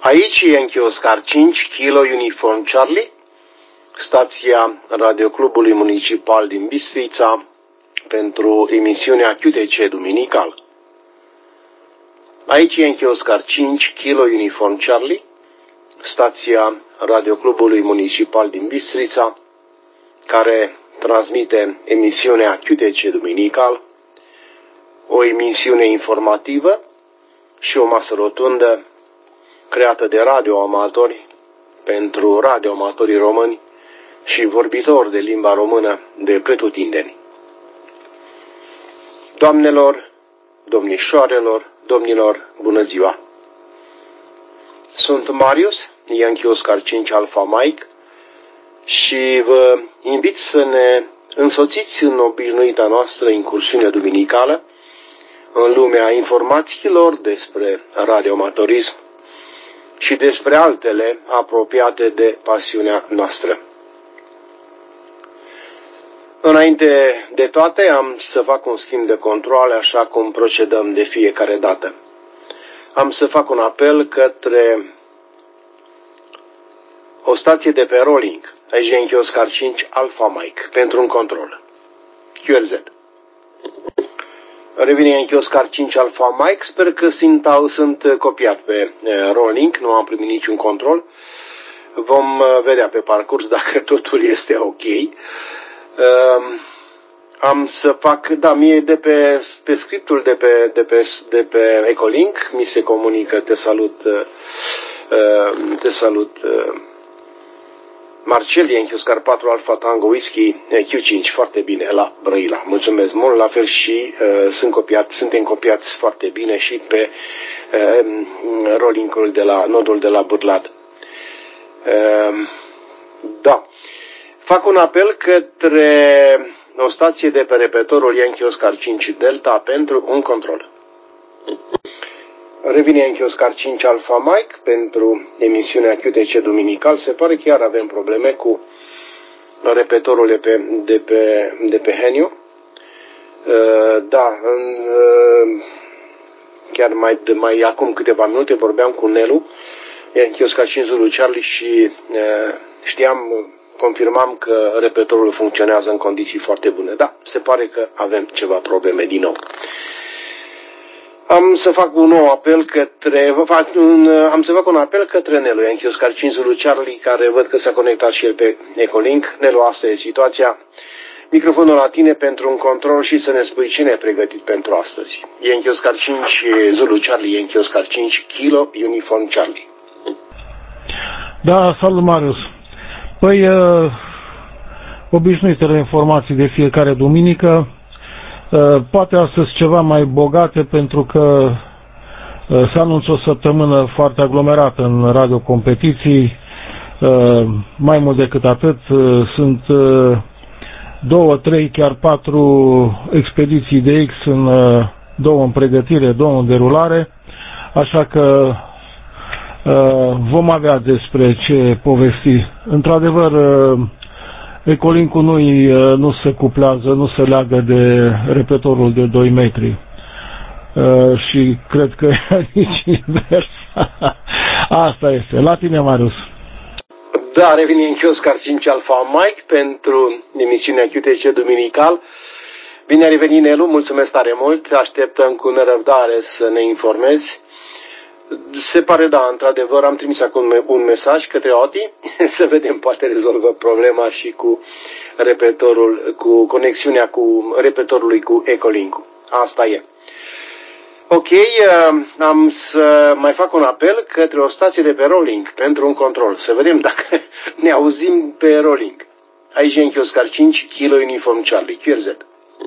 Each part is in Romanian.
Aici e Yankee Oscar 5, Kilo Uniform Charlie, stația Radioclubului Municipal din Bistrița, pentru emisiunea QTC duminical. Aici e Yankee Oscar 5, Kilo Uniform Charlie, stația Radioclubului Municipal din Bistrița, care transmite emisiunea QTC duminical, o emisiune informativă și o masă rotundă creată de radioamatori pentru radioamatorii români și vorbitori de limba română de pretutindeni. Doamnelor, domnișoarelor, domnilor, bună ziua! Sunt Marius, Yankee Oscar 5 Alpha Mike, și vă invit să ne însoțiți în obișnuita noastră incursiune duminicală în lumea informațiilor despre radioamatorism și despre altele apropiate de pasiunea noastră. Înainte de toate, am să fac un schimb de controle, așa cum procedăm de fiecare dată. Am să fac un apel către o stație de pe rolling, aici Yankee Oscar 5 Alpha Mike, pentru un control. QRZ. Revine Yankee Oscar 5 Alpha Mike, sper că sunt copiat pe rolling, nu am primit niciun control. Vom vedea pe parcurs dacă totul este ok. Am să fac, da, mie de pe scriptul de pe Ecolink mi se comunică: te salut Marcel, Yankee Oscar 4 Alpha Tango Whisky Q5, foarte bine, la Brăila. Mulțumesc mult, la fel și suntem copiați foarte bine și pe rolling-ul de la nodul de la Bârlad. Da. Fac un apel către o stație de pe repetorul Yankee Oscar 5 Delta pentru un control. Revine Yankee Oscar 5 Alpha Mike pentru emisiunea QTC duminical. Se pare că iar avem probleme cu repetorul de pe Heniu. Da, chiar mai acum câteva minute vorbeam cu Nelu, Yankee Oscar 5 Zulu Charlie, și confirmam că repetorul funcționează în condiții foarte bune. Da, se pare că avem ceva probleme din nou. Am să fac un apel către Nelu, Yankee Oscar 5 Zulu Charlie, care văd că s-a conectat și el pe Ecolink. Nelu, asta e situația. Microfonul la tine pentru un control și să ne spui cine e pregătit pentru astăzi. Yankee Oscar 5 Zulu Charlie, Yankee Oscar 5 Kilo Uniform Charlie. Da, salut Marius. Păi, obișnuitele informații de fiecare duminică, poate astăzi ceva mai bogate, pentru că se anunță o săptămână foarte aglomerată în radiocompetiții. Mai mult decât atât, sunt 2, 3, chiar 4 expediții de X, două în pregătire, 2 în derulare, așa că vom avea despre ce povesti. Într-adevăr, Ecolink-ul nu se cuplează, nu se leagă de repetorul de 2 metri. Și cred că nici invers. Asta este. La tine, Marius. Da, revine în Oscar 5 Alpha Mike pentru emisiunea QTC duminical. Bine a revenit, Nelu, mulțumesc tare mult. Așteptăm cu nerăbdare să ne informezi. Se pare, da, într-adevăr, am trimis acum un mesaj către Oti, să vedem, poate rezolvă problema și cu repetorul, cu conexiunea cu repetorului cu Ecolink-ul. Asta e. Ok, am să mai fac un apel către o stație de pe rolling pentru un control. Să vedem dacă ne auzim pe rolling. Aici Yankee Oscar 5 Kilo Uniform Charlie, QRZ.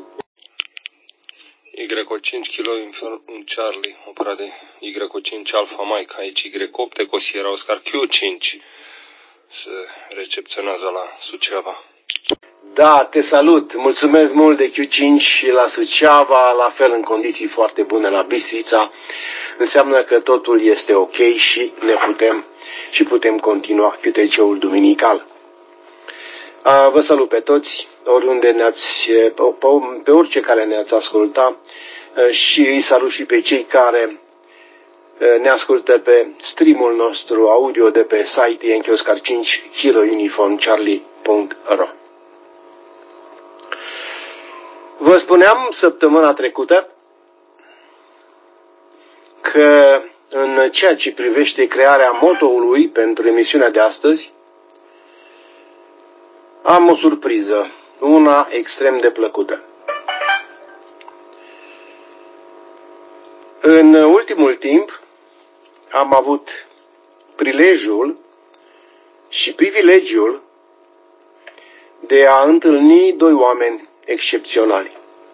Y5 Kilo Uniform Charlie, operat de Y5 Alpha Mike, aici Y8 Eco Sierra Oscar Q5, se recepționează la Suceava. Da, te salut, mulțumesc mult de Q5 și la Suceava, la fel în condiții foarte bune la Bistrița. Înseamnă că totul este ok și putem continua QTC-ul duminical. Vă salut pe toți, oriunde pe orice care ne-ați asculta, și îi salut și pe cei care ne ascultă pe streamul nostru audio de pe site Yankee Oscar 5 Kilo Uniform Charlie.ro. Vă spuneam săptămâna trecută că în ceea ce privește crearea motoului pentru emisiunea de astăzi, am o surpriză, una extrem de plăcută. În ultimul timp am avut prilejul și privilegiul de a întâlni doi oameni excepționali,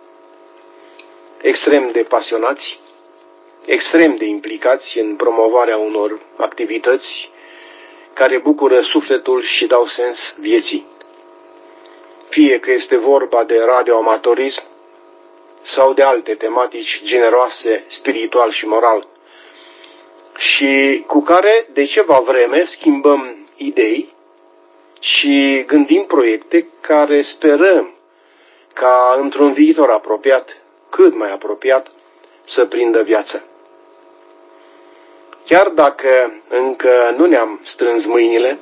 extrem de pasionați, extrem de implicați în promovarea unor activități care bucură sufletul și dau sens vieții. Fie că este vorba de radioamatorism sau de alte tematici generoase, spiritual și moral, și cu care de ceva vreme schimbăm idei și gândim proiecte care sperăm ca într-un viitor apropiat, cât mai apropiat, să prindă viață. Chiar dacă încă nu ne-am strâns mâinile,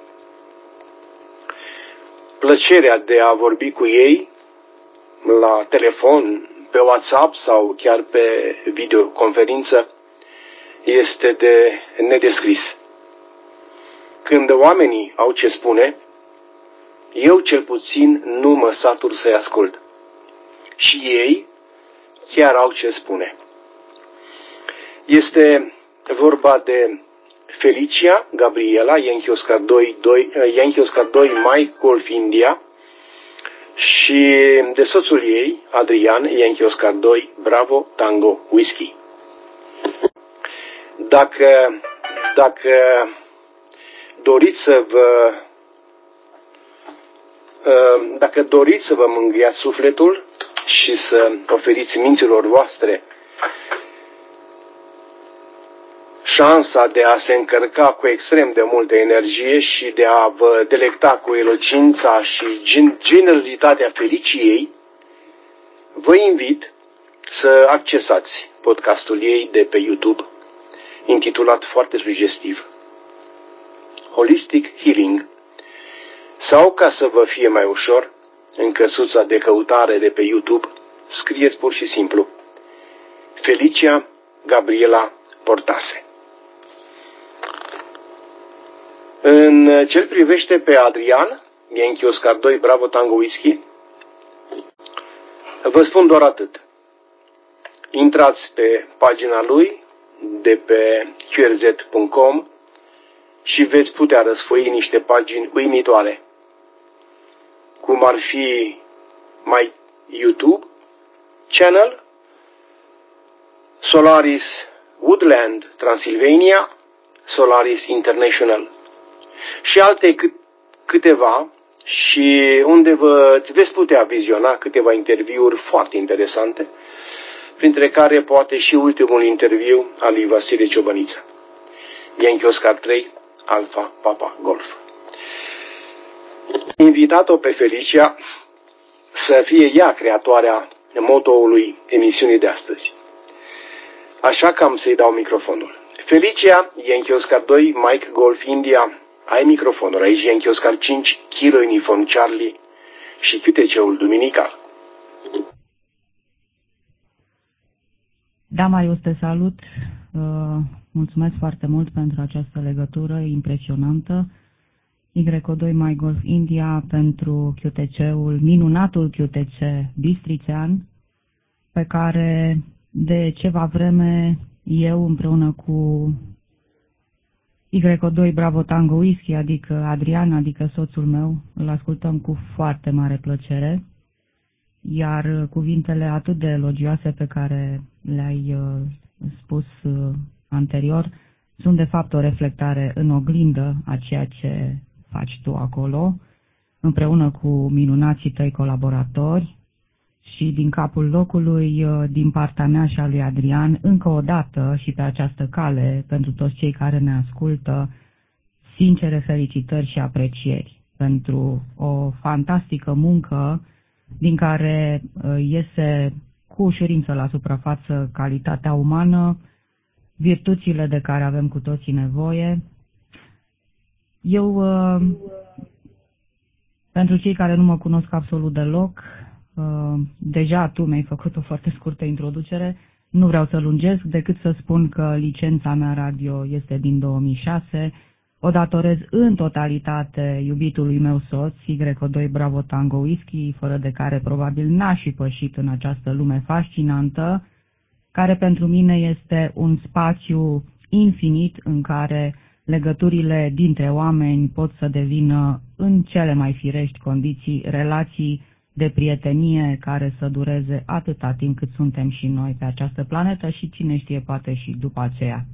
plăcerea de a vorbi cu ei la telefon, pe WhatsApp sau chiar pe videoconferință este de nedescris. Când oamenii au ce spune, eu cel puțin nu mă satur să-i ascult. Și ei chiar au ce spune. Este vorba de Felicia Gabriela, Yankee Oscar 2 Mike Golf India, și de soțul ei, Adrian, Yankee Oscar 2 Bravo Tango Whiskey. Dacă doriți să vă mângâiați sufletul și să oferiți minților voastre șansa de a se încărca cu extrem de multă energie și de a vă delecta cu elocința și generozitatea Feliciei, vă invit să accesați podcastul ei de pe YouTube, intitulat foarte sugestiv Holistic Healing, sau, ca să vă fie mai ușor, în căsuța de căutare de pe YouTube, scrieți pur și simplu Felicia Gabriela Portase. În ce-l privește pe Adrian, Yankee Oscar 2 Bravo Tango Whiskey, vă spun doar atât. Intrați pe pagina lui de pe qrz.com și veți putea răsfoi niște pagini uimitoare, cum ar fi My YouTube Channel, Solaris Woodland Transylvania, Solaris International și alte câteva, și unde veți putea viziona câteva interviuri foarte interesante, printre care poate și ultimul interviu al lui Vasile Ciobăniță, Yankee Oscar 3 Alpha Papa Golf. Invitat-o pe Felicia să fie ea creatoarea motoului emisiunii de astăzi. Așa că am să-i dau microfonul. Felicia, Yankee Oscar 2 Mike Golf India, ai microfonul. Aici Yankee Oscar 5 Kilo Uniform Charlie și QTC-ul duminical. Da, Marius, te salut. Mulțumesc foarte mult pentru această legătură impresionantă. Y2 My Golf India pentru QTC-ul, minunatul QTC Bistrițean, pe care de ceva vreme eu împreună cu Y2 Bravo Tango Whiskey, adică Adrian, adică soțul meu, îl ascultăm cu foarte mare plăcere, iar cuvintele atât de elogioase pe care le-ai spus anterior sunt de fapt o reflectare în oglindă a ceea ce faci tu acolo, împreună cu minunații tăi colaboratori. Și din capul locului, din partea mea și a lui Adrian, încă o dată și pe această cale, pentru toți cei care ne ascultă, sincere felicitări și aprecieri pentru o fantastică muncă din care iese cu ușurință la suprafață calitatea umană, virtuțile de care avem cu toții nevoie. Eu, pentru cei care nu mă cunosc absolut deloc, deja tu mi-ai făcut o foarte scurtă introducere, nu vreau să lungesc, decât să spun că licența mea radio este din 2006, o datorez în totalitate iubitului meu soț, Y2 Bravo Tango Whisky, fără de care probabil n-aș fi pășit în această lume fascinantă, care pentru mine este un spațiu infinit în care legăturile dintre oameni pot să devină, în cele mai firești condiții, relații de prietenie care să dureze atâta timp cât suntem și noi pe această planetă și cine știe poate și după aceea.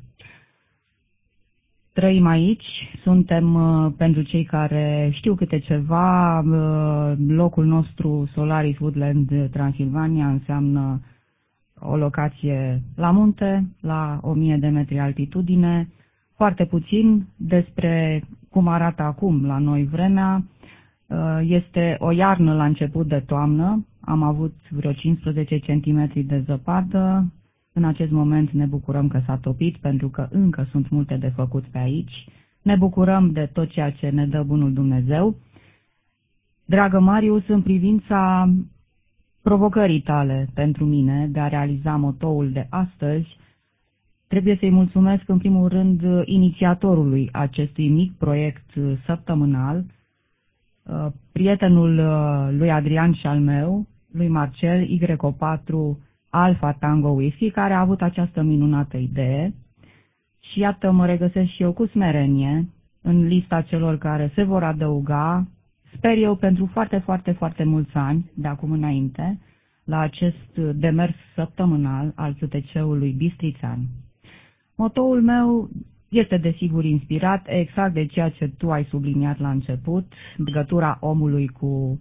Trăim aici, suntem, pentru cei care știu câte ceva, locul nostru Solaris Woodland Transilvania înseamnă o locație la munte, la 1000 de metri altitudine. Foarte puțin despre cum arată acum la noi vremea. Este o iarnă la început de toamnă, am avut vreo 15 cm de zăpadă. În acest moment ne bucurăm că s-a topit, pentru că încă sunt multe de făcut pe aici. Ne bucurăm de tot ceea ce ne dă bunul Dumnezeu. Dragă Marius, în privința provocării tale pentru mine de a realiza motoul de astăzi, trebuie să-i mulțumesc în primul rând inițiatorului acestui mic proiect săptămânal, prietenul lui Adrian și al meu, lui Marcel, Y4 Alpha Tango Whisky, care a avut această minunată idee. Și iată, mă regăsesc și eu cu smerenie în lista celor care se vor adăuga, sper eu, pentru foarte, foarte, foarte mulți ani, de acum înainte, la acest demers săptămânal al QTC-ului Bistrițean. Motoul meu este desigur inspirat exact de ceea ce tu ai subliniat la început, legătura omului cu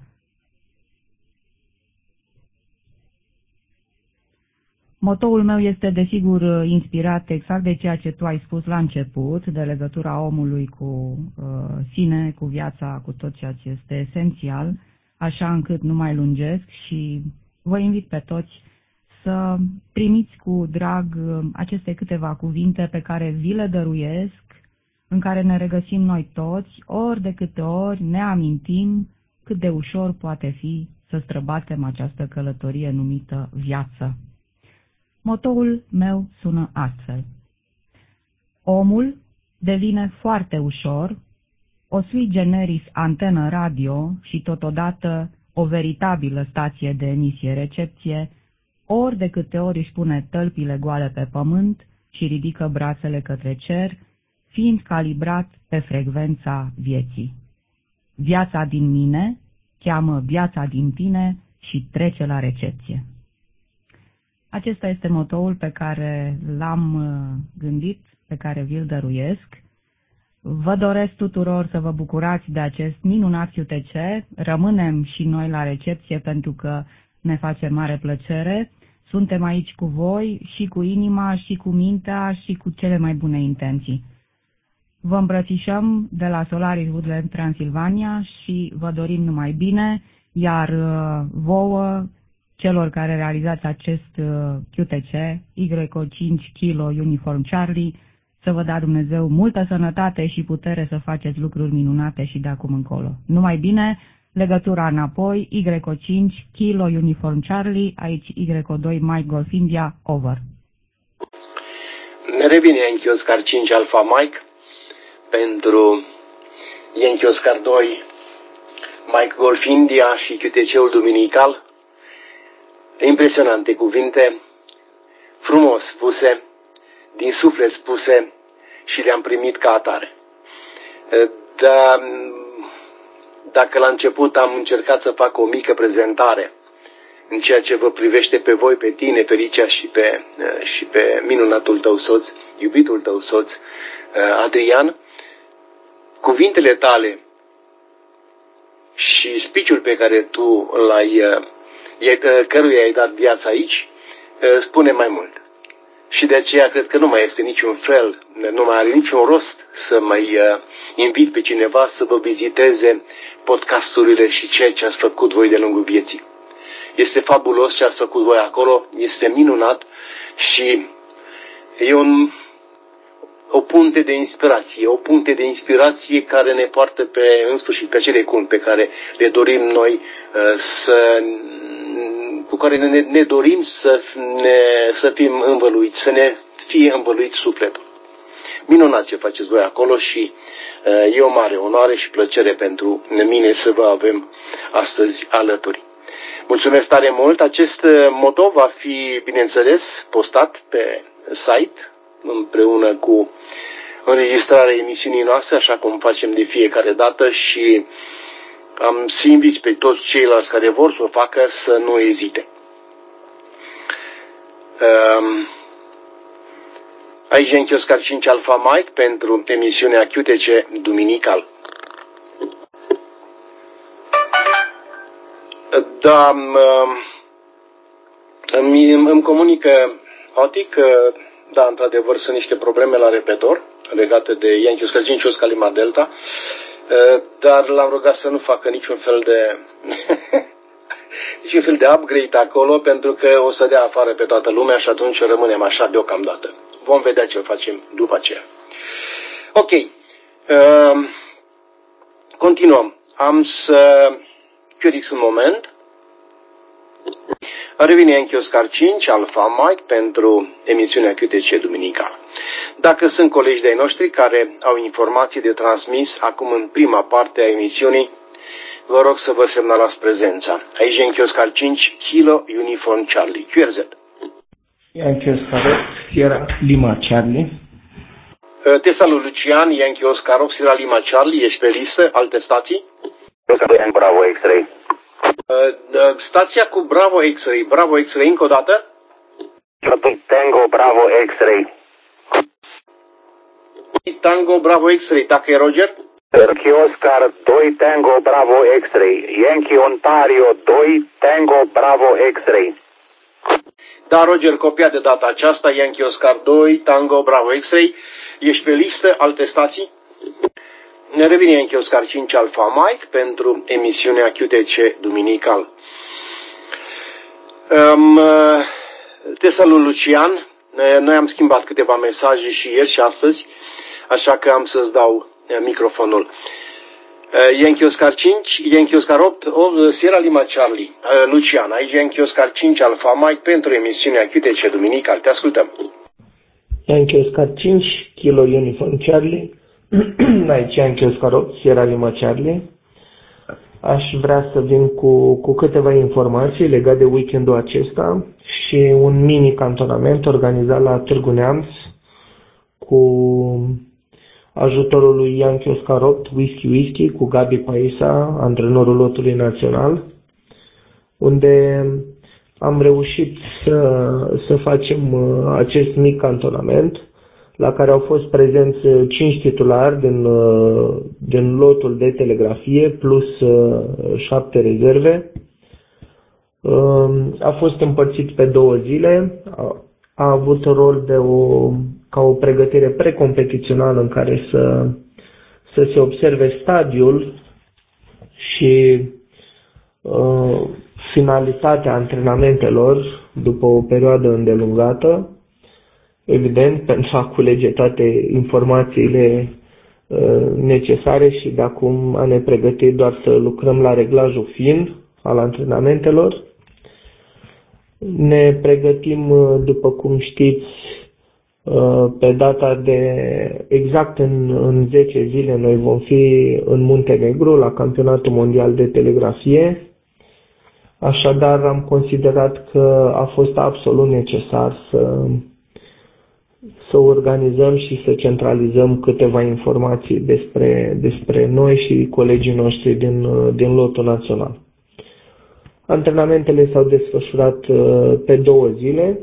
Motoul meu este desigur inspirat exact de ceea ce tu ai spus la început, de legătura omului cu sine, cu viața, cu tot ceea ce este esențial, așa încât nu mai lungesc și vă invit pe toți să primiți cu drag aceste câteva cuvinte pe care vi le dăruiesc, în care ne regăsim noi toți, ori de câte ori ne amintim cât de ușor poate fi să străbatem această călătorie numită viață. Motoul meu sună astfel. Omul devine foarte ușor o sui generis antenă radio și totodată o veritabilă stație de emisie-recepție, ori de câte ori își pune tălpile goale pe pământ și ridică brațele către cer, fiind calibrat pe frecvența vieții. Viața din mine cheamă viața din tine și trece la recepție. Acesta este motoul pe care l-am gândit, pe care vi-l dăruiesc. Vă doresc tuturor să vă bucurați de acest minunat QTC. Rămânem și noi la recepție pentru că ne face mare plăcere. Suntem aici cu voi și cu inima și cu mintea și cu cele mai bune intenții. Vă îmbrățișăm de la Solaris Woodland Transilvania și vă dorim numai bine, iar vouă, celor care realizați acest QTC, Y5 Kilo Uniform Charlie, să vă dea Dumnezeu multă sănătate și putere să faceți lucruri minunate și de acum încolo. Numai bine, legătura înapoi, Y5 Kilo Uniform Charlie, aici Y2 Mike Golf India, over. Ne revine Yankee Oscar 5 Alpha Mike pentru Yankee Oscar 2 Mike Golf India și QTC-ul duminical. Impresionante cuvinte, frumos spuse, din suflet spuse și le-am primit ca atare. Dacă la început am încercat să fac o mică prezentare în ceea ce vă privește pe voi, pe tine, Felicia, și pe minunatul tău soț, iubitul tău soț, Adrian, cuvintele tale și speech-ul pe care tu căruia ai dat viața aici, spune mai mult. Și de aceea cred că nu mai este niciun fel, nu mai are niciun rost să mai invit pe cineva să vă viziteze podcasturile și ceea ce ați făcut voi de lungul vieții. Este fabulos ce ați făcut voi acolo, este minunat și e un o punte de inspirație care ne poartă în sfârșit pe acele culmi pe care le dorim noi cu care ne dorim să fim învăluiți, să ne fie învăluit sufletul. Minunat ce faceți voi acolo și e o mare onoare și plăcere pentru mine să vă avem astăzi alături. Mulțumesc tare mult. Acest moto va fi, bineînțeles, postat pe site împreună cu înregistrarea emisiunii noastre, așa cum facem de fiecare dată, și am să invit pe toți ceilalți care vor să o facă să nu ezite. Aici e încheios Oscar 5 Alpha Mike pentru emisiunea QTC duminical. Da, îmi comunică Oti că, da, într-adevăr, sunt niște probleme la repetor legate de Yankee Oscar 5 Oscar Lima Delta, dar l-am rugat să nu facă niciun fel de upgrade acolo, pentru că o să dea afară pe toată lumea și atunci rămânem așa deocamdată. Vom vedea ce facem după aceea. Ok. Continuăm. Am să chiudix un moment. Revine Yankee Oscar 5 Alpha Mike pentru emisiunea QTC duminical. Dacă sunt colegi de-ai noștri care au informații de transmis acum în prima parte a emisiunii, vă rog să vă semnalați prezența. Aici Yankee Oscar 5 Kilo Uniform Charlie. QRZ. Yankee Oscar Sierra Lima Charlie. Te salut, Lucian. Yankee Oscar Sierra Lima Charlie. Ești pe listă? Alte stații? Bravo X-Ray. Stația cu Bravo X-Ray. Bravo X-Ray încă o dată? Tango Bravo X-Ray. Tango Bravo X-Ray. Dacă e Roger? Yankee Oscar 2 Tango Bravo X-Ray. Yankee Ontario 2 Tango Bravo X-Ray. Da, Roger, copia de data aceasta. Yankee Oscar 2 Tango Bravo X-Ray. Ești pe listă? Alte stații? Ne revine Yankee Oscar 5 Alpha Mike pentru emisiunea QTC duminical. Te salut, Lucian. Noi am schimbat câteva mesaje și ieri și astăzi, așa că am să-ți dau microfonul. Yankee Oscar 5, Yankee Oscar 8, Sierra Lima Charlie. Lucian, aici Yankee Oscar 5 Alpha Mike pentru emisiunea QTC duminical. Te ascultăm. Yankee Oscar 5 Kilo Uniform Charlie. Aici Yankee Oscar 8 Sierra Lima Charlie. Aș vrea să vin cu câteva informații legate de weekendul acesta și un mini cantonament organizat la Târgu Neamț cu ajutorul lui Yankee Oscar 8 Whisky cu Gabi Paisa, antrenorul lotului național, unde am reușit să facem acest mic cantonament, la care au fost prezenți 5 titulari din lotul de telegrafie, plus 7 rezerve. A fost împărțit pe 2 zile, a avut rol ca o pregătire precompetițională în care să se observe stadiul și finalitatea antrenamentelor după o perioadă îndelungată, evident, pentru a culege toate informațiile necesare și de acum a ne pregăti doar să lucrăm la reglajul fin al antrenamentelor. Ne pregătim, după cum știți, pe data exact în 10 zile noi vom fi în Muntenegru la Campionatul Mondial de Telegrafie. Așadar am considerat că a fost absolut necesar să organizăm și să centralizăm câteva informații despre noi și colegii noștri din lotul național. Antrenamentele s-au desfășurat pe 2 zile.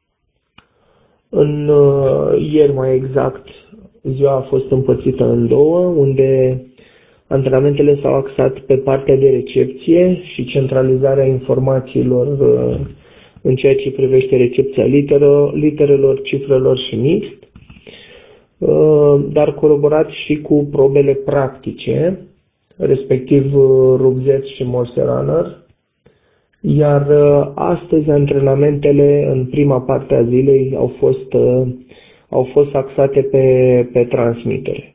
Ieri mai exact, ziua a fost împărțită în 2, unde antrenamentele s-au axat pe partea de recepție și centralizarea informațiilor în ceea ce privește recepția literelor, cifrelor și mixt, dar coroborat și cu probele practice, respectiv Rugzet și Morse Runner. Iar astăzi antrenamentele în prima parte a zilei au fost au fost axate pe transmitere.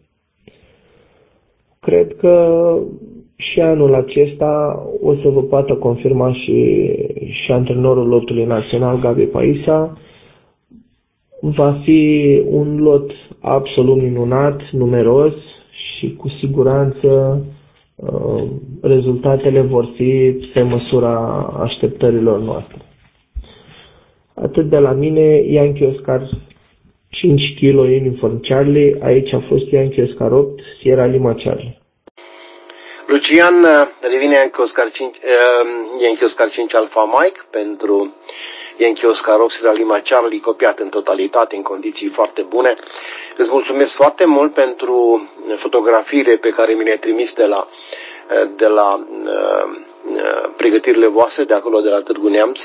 Cred că și anul acesta o să vă poată confirma și antrenorul lotului național, Gabi Paisa. Va fi un lot absolut minunat, numeros și cu siguranță rezultatele vor fi pe măsura așteptărilor noastre. Atât de la mine, Yankee Oscar 5 kg Uniform Charlie, aici a fost Yankee Oscar 8, Sierra Lima Charlie. Lucian, revine Yankee Oscar 5 Alpha Mike pentru Yankee Oscar 8 Sierra Lima Charlie, copiat în totalitate, în condiții foarte bune. Îți mulțumesc foarte mult pentru fotografiile pe care mi le-ai trimis de la pregătirile voastre de acolo, de la Târgu Neamț.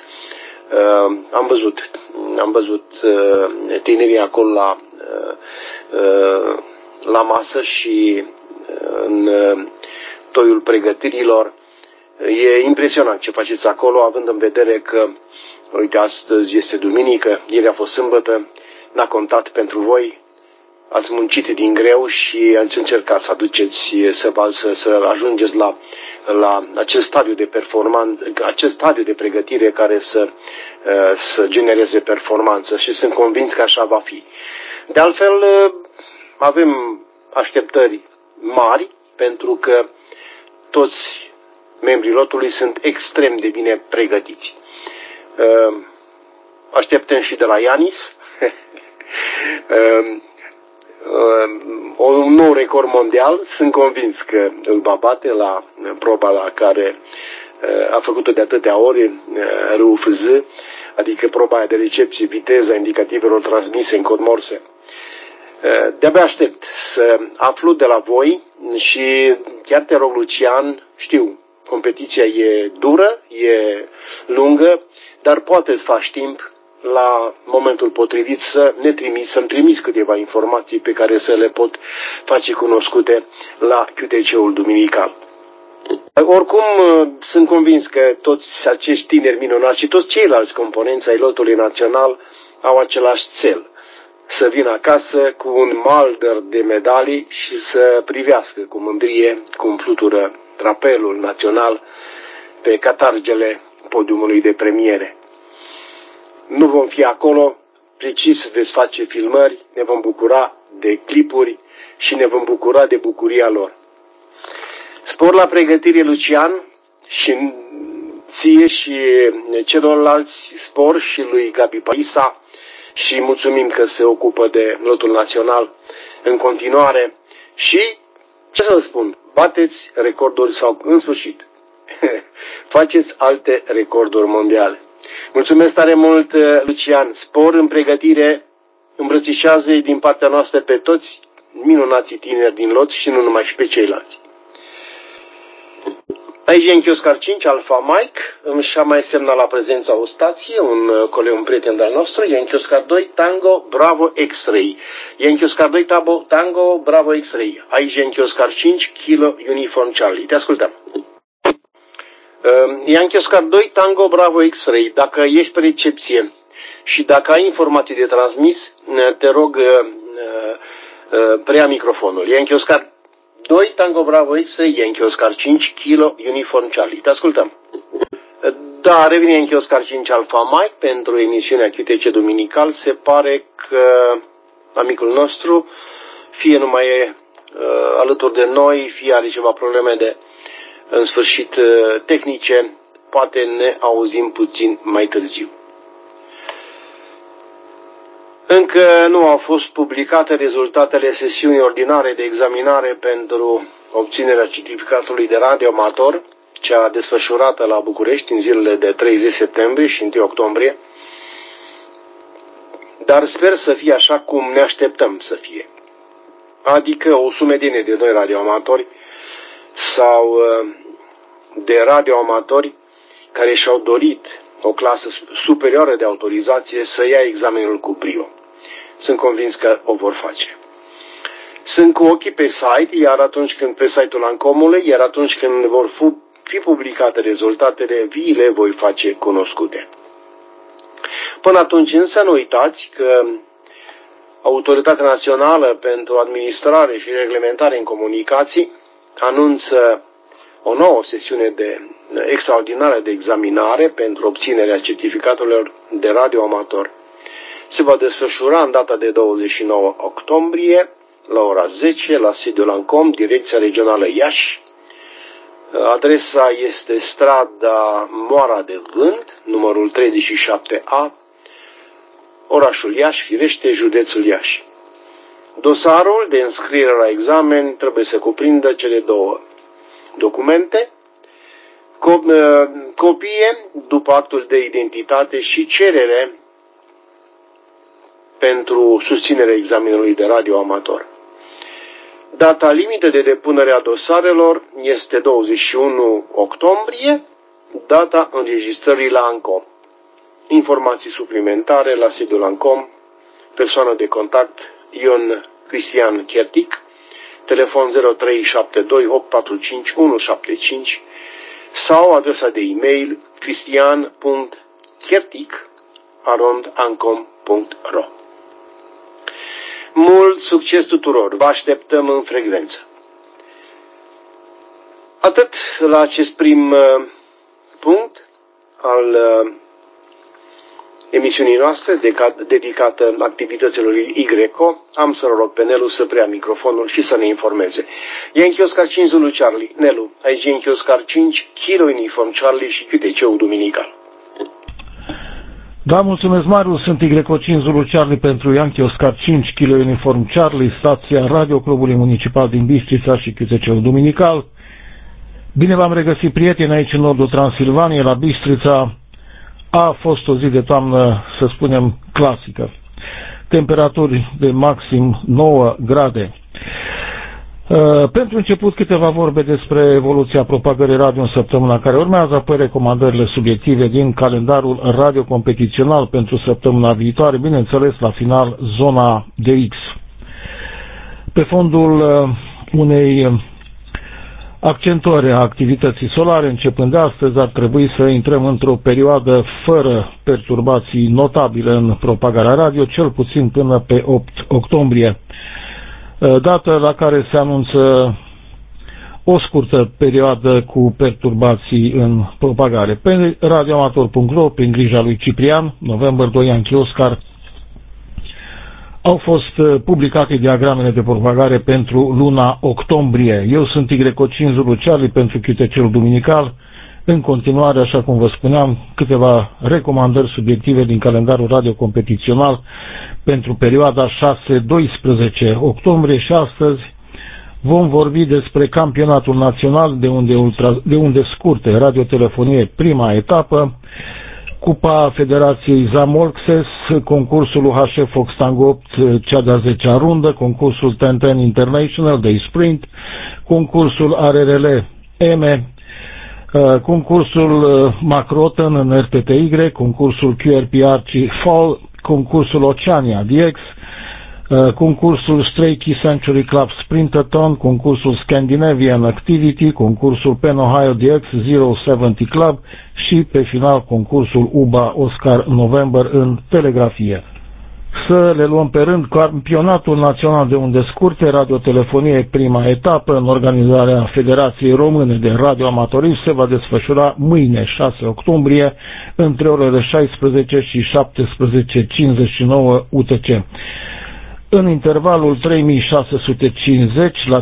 Am văzut tinerii acolo la masă și în toiul pregătirilor. E impresionant ce faceți acolo, având în vedere că, uite, astăzi este duminică, ieri a fost sâmbătă, n-a contat pentru voi, ați muncit din greu și ați încercat să aduceți, să ajungeți la acest stadiu de performanță, acest stadiu de pregătire care să genereze performanță și sunt convins că așa va fi. De altfel, avem așteptări mari pentru că toți membrii lotului sunt extrem de bine pregătiți. Așteptăm și de la Ianis un nou record mondial. Sunt convins că îl va bate la proba la care a făcut-o de atâtea ori, RUFZ, adică proba aia de recepție, viteza indicativelor transmise în cod Morse. De-abia aștept să aflu de la voi și chiar te rog, Lucian, știu, competiția e dură, e lungă, dar poate să faci timp la momentul potrivit să-mi trimiți câteva informații pe care să le pot face cunoscute la QTC-ul duminical. Oricum, sunt convins că toți acești tineri minunați și toți ceilalți componenți ai lotului național au același cel: să vină acasă cu un maldăr de medalii și să privească cu mândrie cum flutură drapelul național pe catargele podiumului de premiere. Nu vom fi acolo, precis veți face filmări, ne vom bucura de clipuri și ne vom bucura de bucuria lor. Spor la pregătire, Lucian, și ție și celorlalți, spor și lui Gabi Paisa, și mulțumim că se ocupă de lotul național în continuare și, ce să vă spun, bateți recorduri sau, în sfârșit, faceți alte recorduri mondiale. Mulțumesc tare mult, Lucian. Spor în pregătire, îmbrățișează-i din partea noastră pe toți minunații tineri din lot și nu numai, și pe ceilalți. Aici Yankee Oscar 5, Alpha Mike, și-a mai semnat la prezența o stație, un prieten de-al nostru, Yankee Oscar 2, Tango, Bravo, X-Ray. Yankee Oscar 2, Tango, Bravo, X-Ray. Aici Yankee Oscar 5, Kilo, Uniform Charlie. Te ascultăm. Yankee Oscar 2, Tango, Bravo, X-Ray. Dacă ești pe recepție și dacă ai informații de transmis, te rog, preia microfonul. Yankee Oscar 2, Tango, Bravo, X-Ray, Yankee Oscar 5, Kilo, Uniform Charlie. Te ascultăm. Da, revine Yankee Oscar 5 Alpha Mike pentru emisiunea QTC duminical. Se pare că amicul nostru fie nu mai e alături de noi, fie are ceva probleme în sfârșit tehnice, poate ne auzim puțin mai târziu. Încă nu au fost publicate rezultatele sesiunii ordinare de examinare pentru obținerea certificatului de radioamator, cea desfășurată la București în zilele de 30 septembrie și 1 octombrie, dar sper să fie așa cum ne așteptăm să fie. Adică o sumedenie de noi radioamatori sau de radioamatori care și-au dorit o clasă superioară de autorizație să ia examenul cu brio. Sunt convins că o vor face. Sunt cu ochii pe site, iar atunci când pe site-ul Ancomului, iar atunci când vor fi publicate rezultatele, vi le voi face cunoscute. Până atunci însă nu uitați că Autoritatea Națională pentru Administrare și Reglementare în Comunicații anunță o nouă sesiune extraordinară de examinare pentru obținerea certificatelor de radioamator. Se va desfășura în data de 29 octombrie la ora 10 la sediul ANCOM, Direcția Regională Iași. Adresa este strada Moara de Vânt, numărul 37A, orașul Iași, firește, județul Iași. Dosarul de înscriere la examen trebuie să cuprindă cele două documente, copie după actul de identitate și cerere pentru susținerea examenului de radioamator. Data limită de depunere a dosarelor este 21 octombrie, data înregistrării la ANCOM. Informații suplimentare la sediul ANCOM, persoană de contact Ion Cristian Chertic, telefon 0372 845 175 sau adresa de e-mail cristian.chertic@ancom.ro. Mult succes tuturor! Vă așteptăm în frecvență. Atât la acest prim punct al emisiunii noastre dedicată activităților YCO. Am să rog pe Nelu să preia microfonul și să ne informeze. Yankee Oscar 5 Zulu Charlie. Nelu, aici Yankee Oscar 5, Kilo Uniform Charlie și QTC-ul Duminical. Da, mulțumesc, Marius. Sunt YCO 5 Zulu Charlie pentru Yankee Oscar 5, Kilo Uniform Charlie, stația Radio Clubului Municipal din Bistrița și QTC-ul Duminical. Bine v-am regăsit, prieteni, aici în nordul Transilvaniei, la Bistrița. A fost o zi de toamnă, să spunem, clasică. Temperaturi de maxim 9 grade. Pentru început, câteva vorbe despre evoluția propagării radio în săptămâna care urmează, apoi recomandările subiective din calendarul radio competițional pentru săptămâna viitoare, bineînțeles, la final, zona de X. Pe fondul unei accentuări a activității solare, începând de astăzi, ar trebui să intrăm într-o perioadă fără perturbații notabile în propagarea radio, cel puțin până pe 8 octombrie, dată la care se anunță o scurtă perioadă cu perturbații în propagare. Pe radioamator.ro, prin grija lui Ciprian, November 2 Yankee Oscar, au fost publicate diagramele de propagare pentru luna octombrie. Eu sunt YCO 5 Zulu Charlie pentru QTC-ul Duminical. În continuare, așa cum vă spuneam, câteva recomandări subiective din calendarul radio competițional pentru perioada 6-12 octombrie și astăzi vom vorbi despre campionatul național de unde scurte radiotelefonie, prima etapă, Cupa Federației Zamolxes, concursul UHF Fox Tango 8, cea de-a 10-a rundă, concursul Ten International Day Sprint, concursul ARRL EME, concursul Macroton în RTTY, concursul QRP Archie Fall, concursul Oceania DX, concursul Stray Key Sanctuary Club Sprintathon, concursul Scandinavian Activity, concursul Pen Ohio DX 070 Club și pe final concursul UBA Oscar November în telegrafie. Să le luăm pe rând. Campionatul național de unde scurte, radiotelefonie, prima etapă, în organizarea Federației Române de Radioamatorism, se va desfășura mâine, 6 octombrie, între orele 16 și 17:59 UTC. În intervalul 3650 la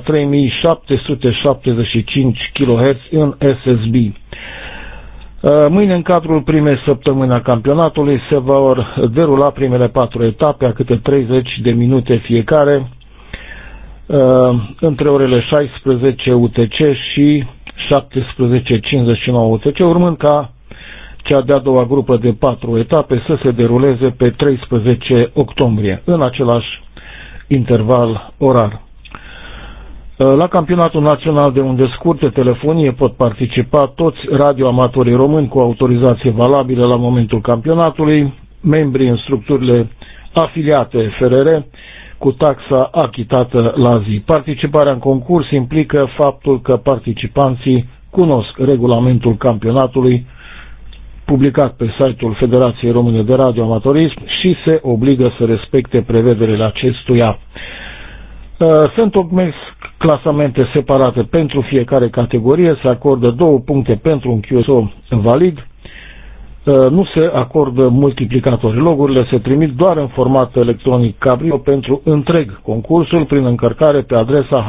3775 kHz în SSB. Mâine, în cadrul primei săptămâni a campionatului, se vor derula primele 4 etape, a câte 30 de minute fiecare, între orele 16 UTC și 17:59 UTC, urmând ca cea de-a doua grupă de 4 etape să se deruleze pe 13 octombrie, în același interval orar. La campionatul național de unde scurte telefonie pot participa toți radioamatorii români cu autorizație valabilă la momentul campionatului, membrii în structurile afiliate FRR, cu taxa achitată la zi. Participarea în concurs implică faptul că participanții cunosc regulamentul campionatului publicat pe site-ul Federației Române de Radioamatorism și se obligă să respecte prevederile acestuia. Se întocmesc clasamente separate pentru fiecare categorie, se acordă 2 puncte pentru un QSO valid, nu se acordă multiplicatori. Logurile se trimit doar în format electronic Cabrio pentru întreg concursul prin încărcare pe adresa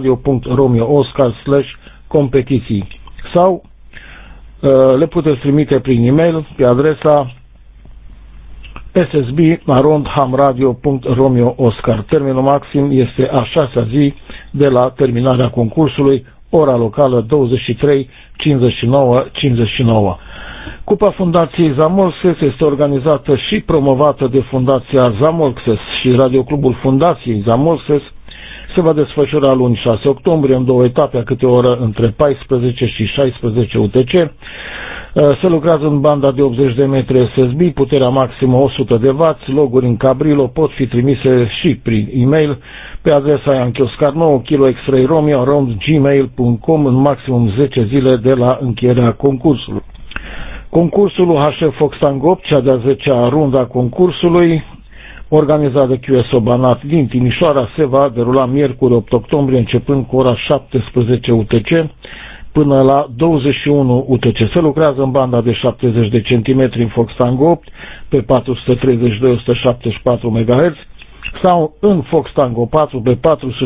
hamradio.romeooscar/competiții sau le puteți trimite prin e-mail pe adresa ssb@hamradio.romeooscar. Termenul maxim este a 6-a zi de la terminarea concursului, ora locală 23:59:59. Cupa Fundației Zamolxes este organizată și promovată de Fundația Zamolxes și Radioclubul Fundației Zamolxes. Se va desfășura luni 6 octombrie în 2 etape a câte o oră între 14 și 16 UTC. Se lucrează în banda de 80 de metri SSB, puterea maximă 100 de W, loguri în Cabrilo pot fi trimise și prin e-mail pe adresa ianchioscar9 kiloxrayromeo@gmail.com în maximum 10 zile de la încheierea concursului. Concursul UHF Fox Tango 8, cea de-a 10-a rundă a concursului, organizat de QSO Banat din Timișoara, se va derula miercuri 8 octombrie începând cu ora 17 UTC până la 21 UTC. Se lucrează în banda de 70 de cm în Fox Tango 8 pe 432-174 MHz sau în Fox Tango 4 pe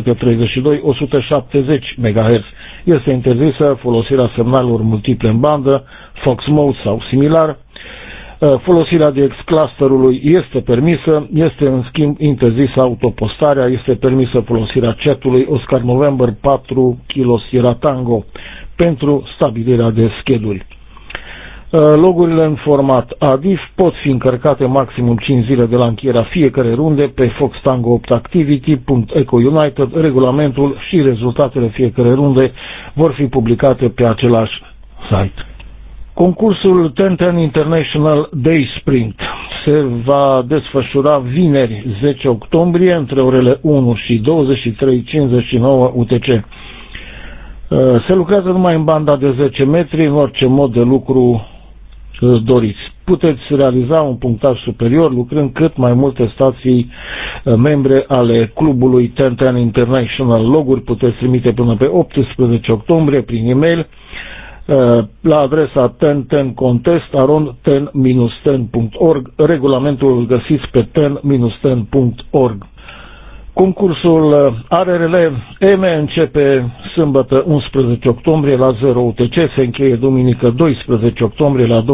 432-170 MHz. Este interzisă folosirea semnalelor multiple în bandă, Fox Mode sau similar. Folosirea de ex-clusterului este permisă, este în schimb interzisă autopostarea, este permisă folosirea chatului Oscar November 4 Kilo Sierra Tango pentru stabilirea de schedule. Logurile în format ADIF pot fi încărcate maximum 5 zile de la încheierea fiecare runde pe Fox Tango 8 Activity.eco United. Regulamentul și rezultatele fiecare runde vor fi publicate pe același site. Concursul 1010 International Day Sprint se va desfășura vineri 10 octombrie între orele 1 și 23:59 UTC. Se lucrează numai în banda de 10 metri, în orice mod de lucru doriți. Puteți realiza un punctaj superior lucrând cât mai multe stații membre ale clubului 1010 International. Loguri puteți trimite până pe 18 octombrie prin e-mail la adresa 1010contest@10-10.org. Regulamentul îl găsiți pe 10-10.org. Concursul ARRL EM începe sâmbătă 11 octombrie la 0 UTC, se încheie duminică 12 octombrie la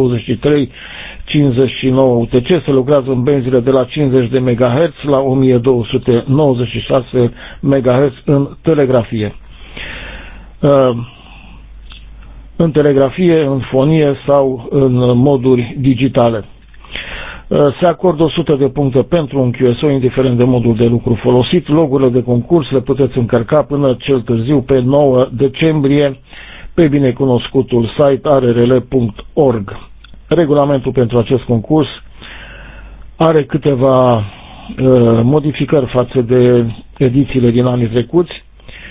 23:59 UTC, se lucrează în benzile de la 50 de MHz la 1296 MHz în telegrafie. În telegrafie, în fonie sau în moduri digitale. Se acordă 100 de puncte pentru un QSO, indiferent de modul de lucru folosit. Logurile de concurs le puteți încărca până cel târziu pe 9 decembrie pe binecunoscutul site arrl.org. Regulamentul pentru acest concurs are câteva modificări față de edițiile din anii trecuți.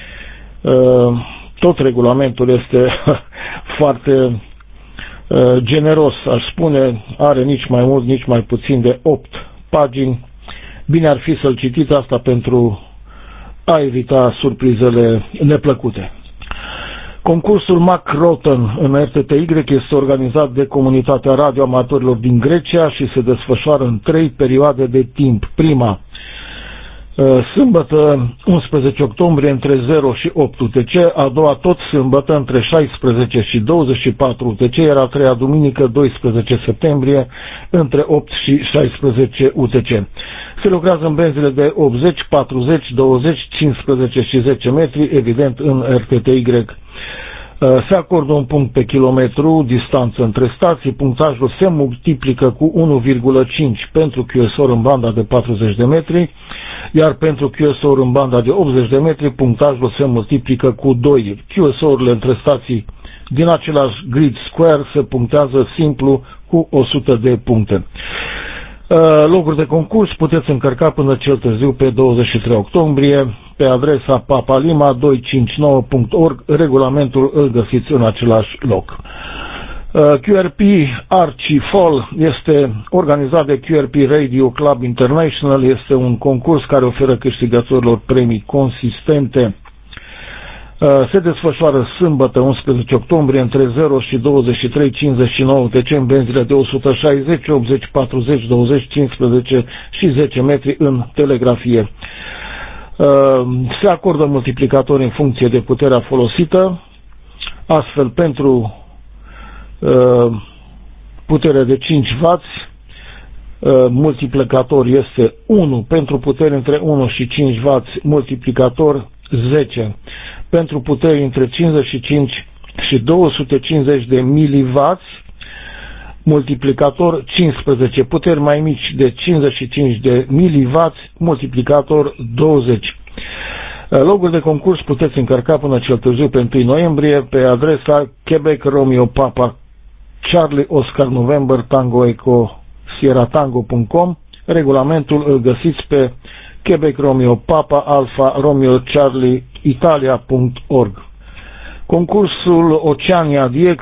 Tot regulamentul este foarte generos, aș spune, are nici mai mult, nici mai puțin de 8 pagini. Bine ar fi să-l citiți, asta pentru a evita surprizele neplăcute. Concursul Mac Roten în RTTY este organizat de Comunitatea Radioamatorilor din Grecia și se desfășoară în 3 perioade de timp. Prima, sâmbătă 11 octombrie între 0 și 8 UTC, a doua tot sâmbătă între 16 și 24 UTC, iar a treia duminică 12 septembrie între 8 și 16 UTC. Se lucrează în benzile de 80, 40, 20, 15 și 10 metri, evident în RTTY. Se acordă un punct pe kilometru distanță între stații, punctajul se multiplică cu 1,5 pentru QSO în banda de 40 de metri, iar pentru QSO în banda de 80 de metri, punctajul se multiplică cu 2. QSO-urile între stații din același grid square se punctează simplu cu 100 de puncte. Loguri de concurs puteți încărca până cel târziu pe 23 octombrie pe adresa papalima259.org. Regulamentul îl găsiți în același loc. QRP Archifol este organizat de QRP Radio Club International, este un concurs care oferă câștigătorilor premii consistente. Se desfășoară sâmbătă 11 octombrie între 0 și 23:59 UTC în benzile de 160, 80, 40, 20, 15 și 10 metri în telegrafie. Se acordă multiplicatori în funcție de puterea folosită, astfel pentru putere de 5W, multiplicator este 1, pentru putere între 1 și 5W, multiplicator 10, pentru puteri între 55 și 250 de mW, multiplicator 15, puteri mai mici de 55 de mW, multiplicator 20. Loguri de concurs puteți încărca până cel târziu pe 1 noiembrie pe adresa Quebec Romeo Papa Charlie Oscar November Tango Eco Sierra Tango.com. Regulamentul îl găsiți pe Quebec Romeo Papa Alpha Romeo Charlie Italia.org. Concursul Oceania DX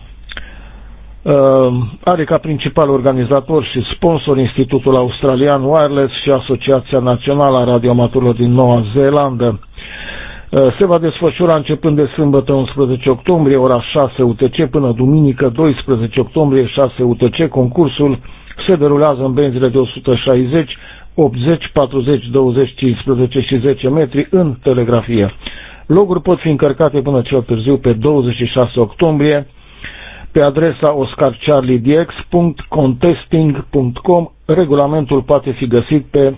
are ca principal organizator și sponsor Institutul Australian Wireless și Asociația Națională a Radioamatorilor din Noua Zeelandă. Se va desfășura începând de sâmbătă 11 octombrie, ora 6 UTC, până duminică 12 octombrie, 6 UTC. Concursul se derulează în benzile de 160, 80, 40, 20, 15 și 10 metri în telegrafie. Loguri pot fi încărcate până cel târziu pe 26 octombrie pe adresa oscarcharliedx.contesting.com. Regulamentul poate fi găsit pe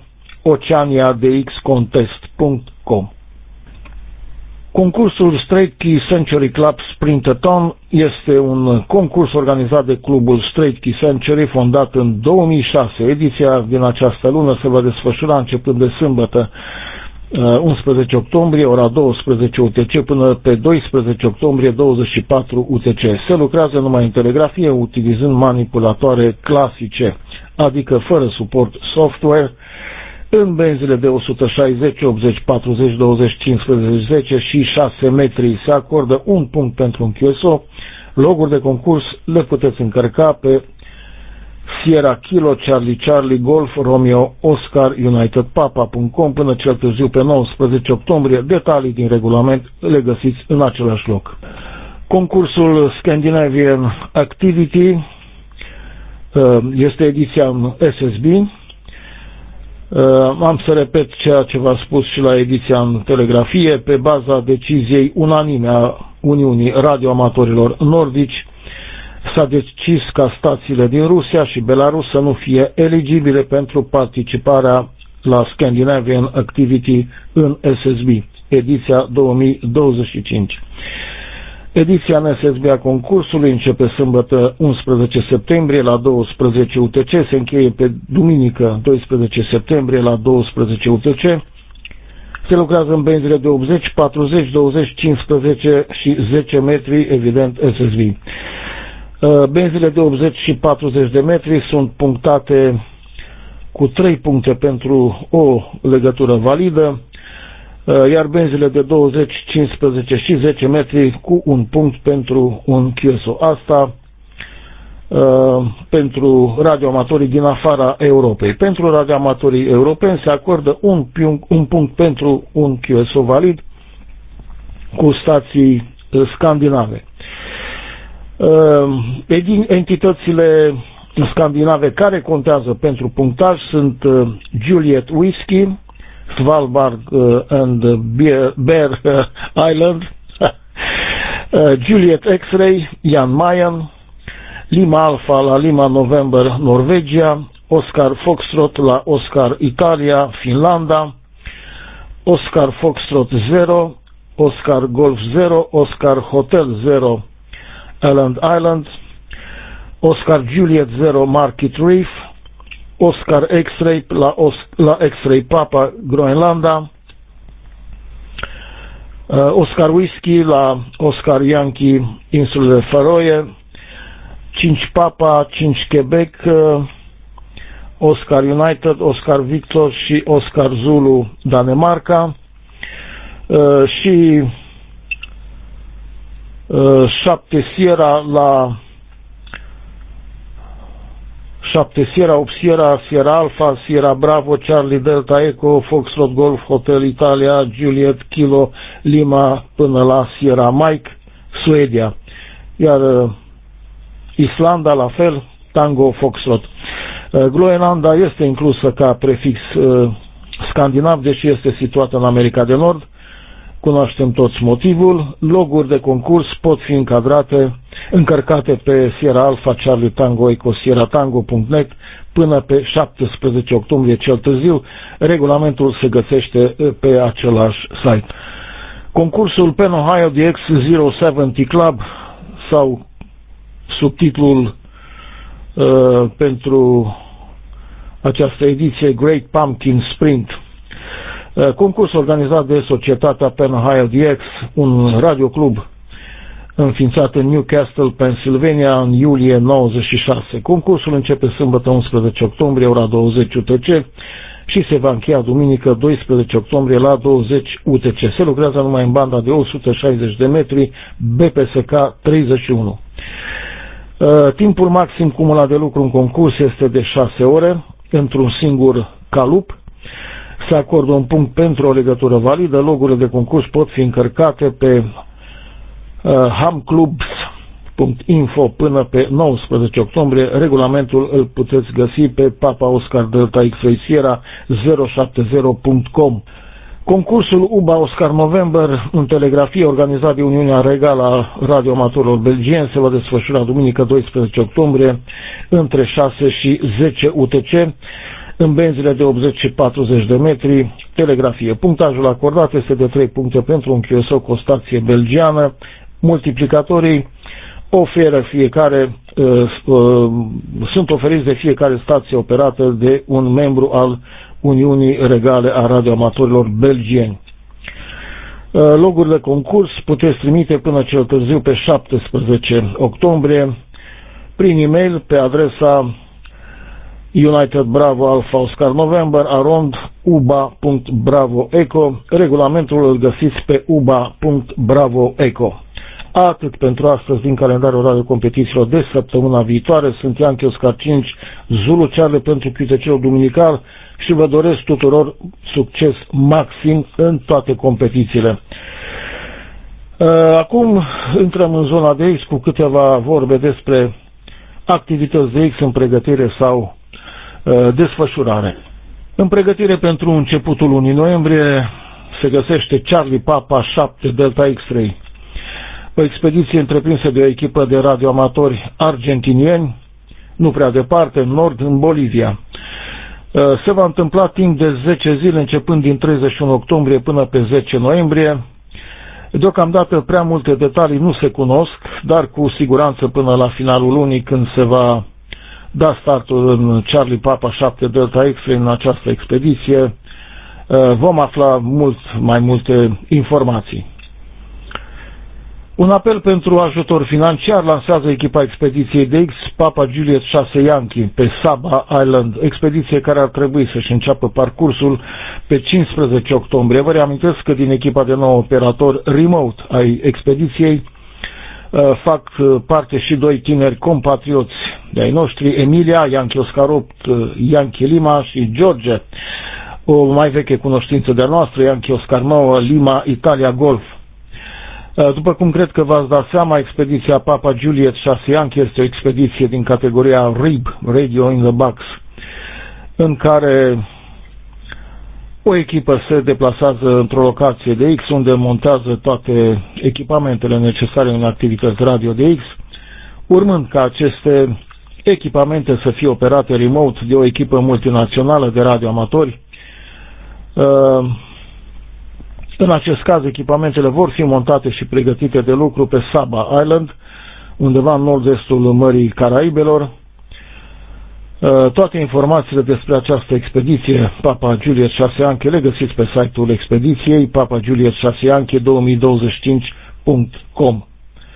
oceaniadxcontest.com. Concursul Straight Key Century Club Sprintathon este un concurs organizat de clubul Straight Key Century, fondat în 2006. Ediția din această lună se va desfășura începând de sâmbătă 11 octombrie, ora 12 UTC, până pe 12 octombrie, 24 UTC. Se lucrează numai în telegrafie, utilizând manipulatoare clasice, adică fără suport software, în benzile de 160, 80, 40, 20, 15, 10 și 6 metri. Se acordă un punct pentru un QSO. Loguri de concurs le puteți încărca pe Sierra Kilo Charlie Charlie Golf Romeo Oscar United Papa.com până cel târziu pe 19 octombrie. Detalii din regulament le găsiți în același loc. Concursul Scandinavian Activity este ediția în SSB. Am să repet ceea ce v-am spus și la ediția în telegrafie. Pe baza deciziei unanime a Uniunii Radioamatorilor Nordici, s-a decis ca stațiile din Rusia și Belarus să nu fie eligibile pentru participarea la Scandinavian Activity în SSB, ediția 2025. Ediția în SSB a concursului începe sâmbătă 11 septembrie la 12 UTC, se încheie pe duminică 12 septembrie la 12 UTC. Se lucrează în benzile de 80, 40, 20, 15 și 10 metri, evident SSB. Benzile de 80 și 40 de metri sunt punctate cu 3 puncte pentru o legătură validă, iar benzile de 20, 15 și 10 metri cu un punct pentru un QSO. Asta pentru radioamatorii din afara Europei. Pentru radioamatorii europeni se acordă un punct pentru un QSO valid cu stații scandinave. Entitățile scandinave care contează pentru punctaj sunt Juliet Whiskey, Svalbard and Bear Island, Juliet X-Ray, Jan Mayen, Lima Alpha la Lima November, Norvegia, Oscar Foxtrot la Oscar Italia, Finlanda, Oscar Foxtrot 0, Oscar Golf 0, Oscar Hotel 0, Island, Oscar Juliet 0, Market Reef, Oscar X-Ray la X-Ray Papa, Groenlanda, Oscar Whiskey la Oscar Yankee, insulele Faroe, 5 Papa, 5 Quebec, Oscar United, Oscar Victor și Oscar Zulu, Danemarca, și 7 Sierra la 7 Sierra, 8 Sierra, Sierra Alpha, Sierra Bravo, Charlie Delta Echo, Foxtrot Golf, Hotel Italia, Juliet Kilo, Lima, până la Sierra Mike, Suedia. Iar Islanda, la fel, Tango Foxtrot. Groenlanda este inclusă ca prefix scandinav, deși este situată în America de Nord. Cunoaștem toți motivul. Loguri de concurs pot fi încărcate pe Sierra Alpha, Charlie Tango Echo, Sierra Tango.net până pe 17 octombrie cel târziu. Regulamentul se găsește pe același site. Concursul Penn Ohio DX 070 Club sau subtitlul pentru această ediție Great Pumpkin Sprint. Concurs organizat de societatea Penn Ohio DX, un radioclub înființat în Newcastle, Pennsylvania, în iulie 96. Concursul începe sâmbătă 11 octombrie, ora 20 UTC și se va încheia duminică 12 octombrie la 20 UTC. Se lucrează numai în banda de 160 de metri BPSK 31. Timpul maxim cumulat de lucru în concurs este de 6 ore într-un singur calup. Se acordă un punct pentru o legătură validă. Logurile de concurs pot fi încărcate pe hamclubs.info până pe 19 octombrie. Regulamentul îl puteți găsi pe Papa Oscar Delta X-Ray Sierra 070.com. Concursul UBA Oscar November în telegrafie, organizat de Uniunea Regală a Radioamatorilor Belgieni, se va desfășura duminică 12 octombrie între 6 și 10 UTC în benzile de 80 și 40 de metri, telegrafie. Punctajul acordat este de 3 puncte pentru un QSO cu o stație belgiană. Multiplicatorii sunt oferiți de fiecare stație operată de un membru al Uniunii Regale a Radioamatorilor Belgieni. Logurile de concurs puteți trimite până cel târziu pe 17 octombrie prin e-mail pe adresa United Bravo Alpha Oscar November @uba.bravoeco. Regulamentul îl găsiți pe uba.bravoeco. Atât pentru astăzi din calendarul radio competițiilor de săptămâna viitoare. Sunt Yankee Oscar 5 Zulu Charlie pentru QTC-ul duminical și vă doresc tuturor succes maxim în toate competițiile. Acum intrăm în zona de X cu câteva vorbe despre activități de X în pregătire sau desfășurare. În pregătire pentru începutul lunii noiembrie se găsește Charlie Papa 7 Delta X-Ray, o expediție întreprinsă de o echipă de radioamatori argentinieni, nu prea departe, în nord, în Bolivia. Se va întâmpla timp de 10 zile, începând din 31 octombrie până pe 10 noiembrie. Deocamdată prea multe detalii nu se cunosc, dar cu siguranță până la finalul lunii, când se va da startul în Charlie Papa 7 Delta X-Ray în această expediție, vom afla mult mai multe informații. Un apel pentru ajutor financiar lansează echipa expediției DX Papa Juliet 6 Yankee pe Saba Island, expediție care ar trebui să-și înceapă parcursul pe 15 octombrie. Vă reamintesc că din echipa de 9 operatori remote ai expediției fac parte și 2 tineri compatrioți de-ai noștri, Emilia, Yankee Oscar 8, Yankee Lima și George, o mai veche cunoștință de-a noastră, Yankee Oscar 9, Lima, Italia Golf. După cum cred că v-ați dat seama, expediția Papa Juliet 6 Yankee este o expediție din categoria RIB, Radio in the Box, în care o echipă se deplasează într-o locație de X, unde montează toate echipamentele necesare în activități radio de X, urmând ca aceste echipamente să fie operate remote de o echipă multinațională de radioamatori. În acest caz, echipamentele vor fi montate și pregătite de lucru pe Saba Island, undeva în nord-estul Mării Caraibelor. Toate informațiile despre această expediție Papa Juliet 6 Yankee le găsiți pe site-ul expediției papajuliet6yankee2025.com.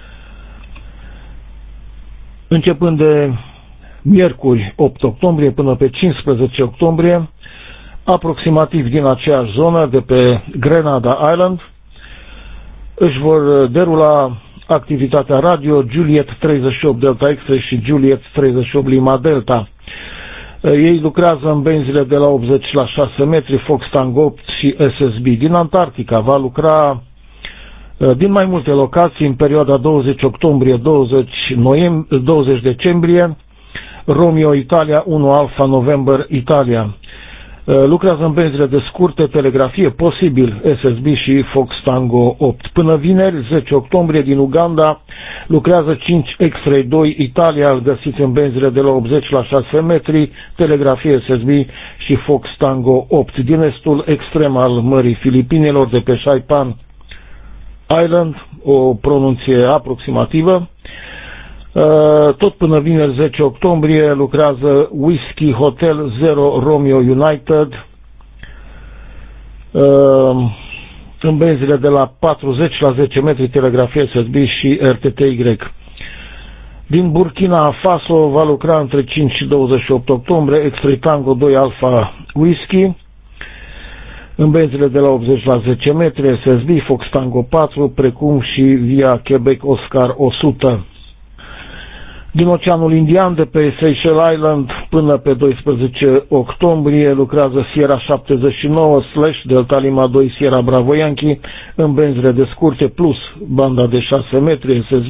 Începând de miercuri 8 octombrie până pe 15 octombrie, aproximativ din aceeași zonă, de pe Grenada Island, își vor derula activitatea radio Juliet 38 Delta X-ray și Juliet 38 Lima Delta. Ei lucrează în benzile de la 80 la 6 metri, Fox Tango 8 și SSB. Din Antarctica va lucra din mai multe locații în perioada 20 octombrie-20 decembrie, Romeo Italia 1 Alpha November Italia. Lucrează în benzile de scurte, telegrafie, posibil SSB și Fox Tango 8. Până vineri, 10 octombrie, din Uganda, lucrează 5 X-Ray 2 Italia, îl găsiți în benzile de la 80 la 6 metri, telegrafie SSB și Fox Tango 8. Din estul extrem al Mării Filipinelor, de pe Saipan Island, o pronunție aproximativă. Tot până vineri 10 octombrie lucrează Whiskey Hotel 0 Romeo United în benzile de la 40 la 10 metri, telegrafie SSB și RTTY. Din Burkina Faso va lucra între 5 și 28 octombrie X-Ray Tango 2 Alpha Whiskey în benzile de la 80 la 10 metri, SSB, Fox Tango 4, precum și via Quebec Oscar 100. Din Oceanul Indian, de pe Seychelles Island, până pe 12 octombrie, lucrează Sierra 79 / Delta Lima 2 Sierra Bravo Yankee în benzile de scurte plus banda de 6 metri SSB.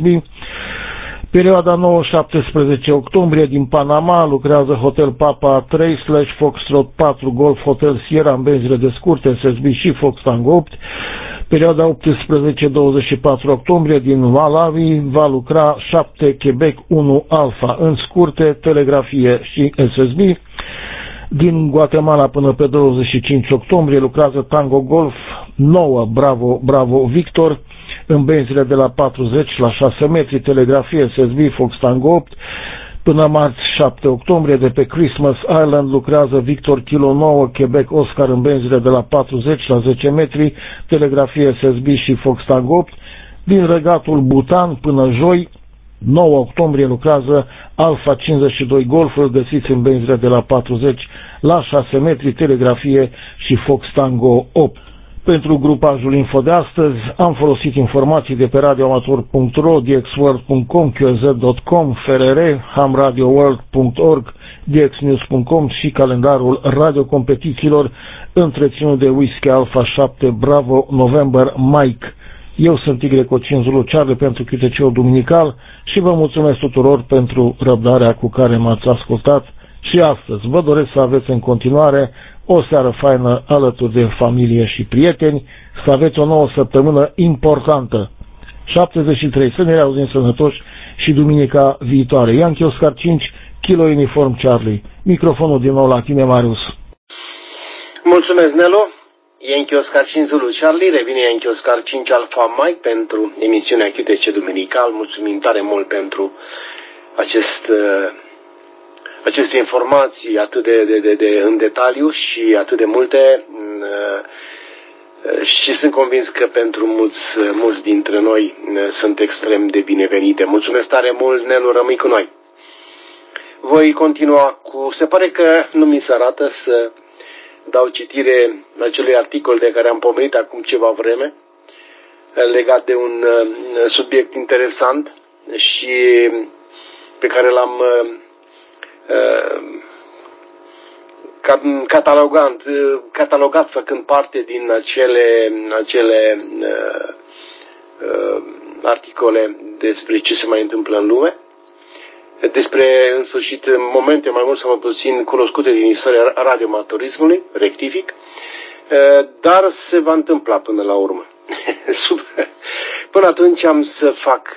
Perioada 9-17 octombrie, din Panama, lucrează Hotel Papa 3 / Foxtrot 4 Golf Hotel Sierra în benzile de scurte SSB și Fox Tango 8. Perioada 18-24 octombrie, din Malawi, va lucra 7 Quebec 1 Alpha în scurte, telegrafie și SSB. Din Guatemala până pe 25 octombrie lucrează Tango Golf 9 Bravo Victor în benzile de la 40 la 6 metri, telegrafie SSB, Fox Tango 8. Până marți 7 octombrie, de pe Christmas Island, lucrează Victor Kilo 9 Quebec Oscar în benzile de la 40 la 10 metri, telegrafie SSB și Fox Tango 8. Din Regatul Bhutan până joi, 9 octombrie, lucrează Alpha 52 Golf, îl găsiți în benzile de la 40 la 6 metri, telegrafie și Fox Tango 8. Pentru grupajul info de astăzi am folosit informații de pe radioamator.ro, dxworld.com, qz.com, FRR, hamradioworld.org, dxnews.com și calendarul radiocompetițiilor întreținut de Whiskey Alpha 7 Bravo November Mike. Eu sunt Y Zulu Charlie pentru QTC-ul duminical și vă mulțumesc tuturor pentru răbdarea cu care m-ați ascultat și astăzi. Vă doresc să aveți în continuare o seară faină alături de familie și prieteni, să aveți o nouă săptămână importantă. 73, să ne reauzim sănătoși și duminica viitoare. Yankee Oscar 5, Kilo Uniform Charlie. Microfonul din nou la tine, Marius. Mulțumesc, Nelu. Yankee Oscar 5 Zulu Charlie, revine Yankee Oscar 5 Alpha Mike pentru emisiunea QTC duminical. Mulțumim tare mult pentru aceste informații atât de în detaliu și atât de multe și sunt convins că pentru mulți dintre noi sunt extrem de binevenite. Mulțumesc tare mult, Nelu, rămâi cu noi. Voi continua se pare că nu mi se arată să dau citire acelui articol de care am pomenit acum ceva vreme legat de un subiect interesant și pe care l-am catalogat făcând parte din acele articole despre ce se mai întâmplă în lume, despre, în sfârșit, momente mai mult sau mai puțin cunoscute din istoria radioamatorismului, rectific, dar se va întâmpla până la urmă. Până atunci am să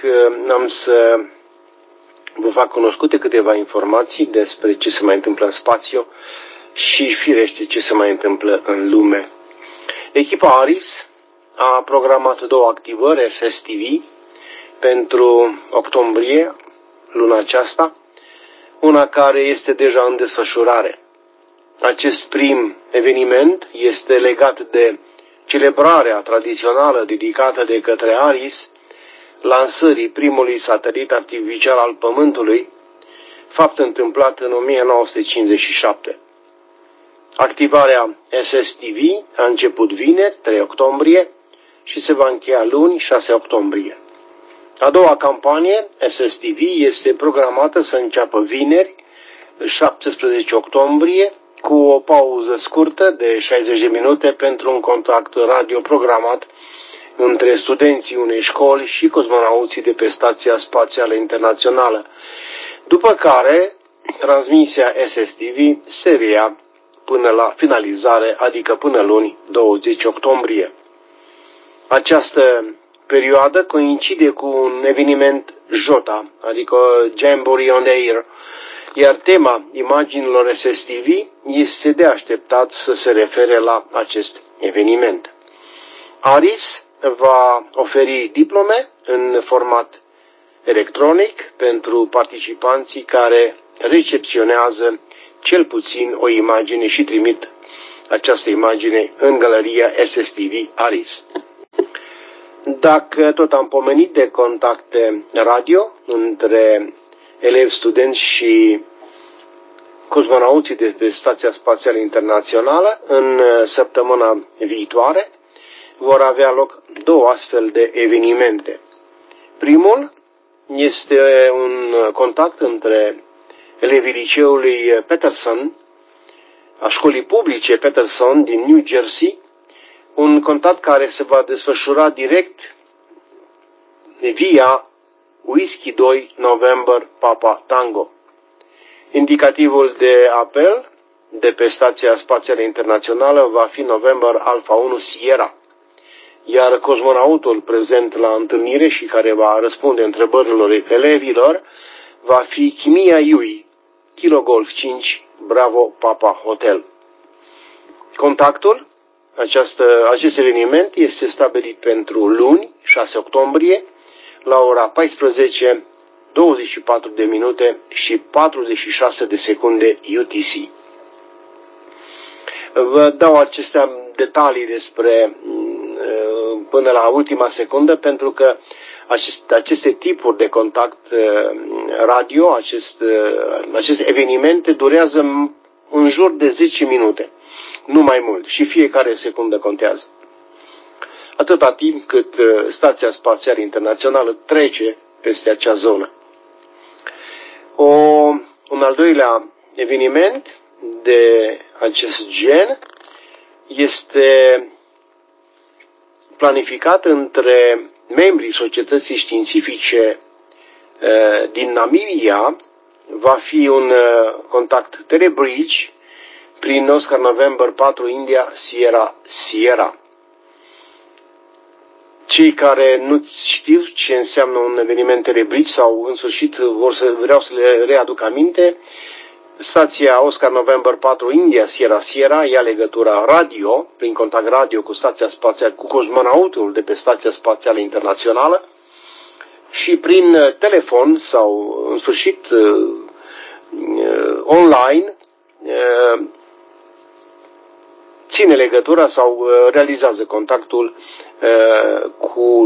vă fac cunoscute câteva informații despre ce se mai întâmplă în spațiu și, firește, ce se mai întâmplă în lume. Echipa ARIS a programat 2 activări SSTV pentru octombrie, luna aceasta, una care este deja în desfășurare. Acest prim eveniment este legat de celebrarea tradițională dedicată de către ARIS lansării primului satelit artificial al Pământului, fapt întâmplat în 1957. Activarea SSTV a început vineri, 3 octombrie, și se va încheia luni, 6 octombrie. A doua campanie, SSTV, este programată să înceapă vineri, 17 octombrie, cu o pauză scurtă de 60 de minute pentru un contact radio programat între studenții unei școli și cosmonauții de pe Stația Spațială Internațională, după care transmisia SSTV se reia până la finalizare, adică până luni 20 octombrie. Această perioadă coincide cu un eveniment JOTA, adică Jamboree on Air, iar tema imaginilor SSTV este de așteptat să se refere la acest eveniment. ARIS va oferi diplome în format electronic pentru participanții care recepționează cel puțin o imagine și trimit această imagine în galeria SSTV ARIS. Dacă tot am pomenit de contacte radio între elevi, studenți și cosmonauții de pe Stația Spațială Internațională, în săptămâna viitoare vor avea loc două astfel de evenimente. Primul este un contact între elevii liceului Peterson, a școlii publice Peterson din New Jersey, un contact care se va desfășura direct via Whiskey 2 November Papa Tango. Indicativul de apel de pe Stația Spațială Internațională va fi November Alpha 1 Sierra, iar cosmonautul prezent la întâlnire și care va răspunde întrebărilor elevilor va fi Chimia Yui, Kilo Golf 5 Bravo Papa Hotel. Contactul, acest eveniment este stabilit pentru luni, 6 octombrie, la ora 14, 24 de minute și 46 de secunde UTC. Vă dau acestea detalii despre până la ultima secundă, pentru că aceste tipuri de contact radio, aceste evenimente durează în jur de 10 minute, nu mai mult, și fiecare secundă contează. Atâta timp cât Stația Spațială Internațională trece peste acea zonă. Un al doilea eveniment de acest gen este planificat între membrii societății științifice din Namibia. Va fi un contact telebridge prin Oscar November 4 India Sierra. Cei care nu știu ce înseamnă un eveniment telebridge sau în sfârșit vreau să le readuc aminte, stația Oscar November 4 India Sierra ia legătura radio, prin contact radio cu stația spațială, cu cosmonautul de pe Stația Spațială Internațională și prin telefon sau în sfârșit online ține legătura sau realizează contactul cu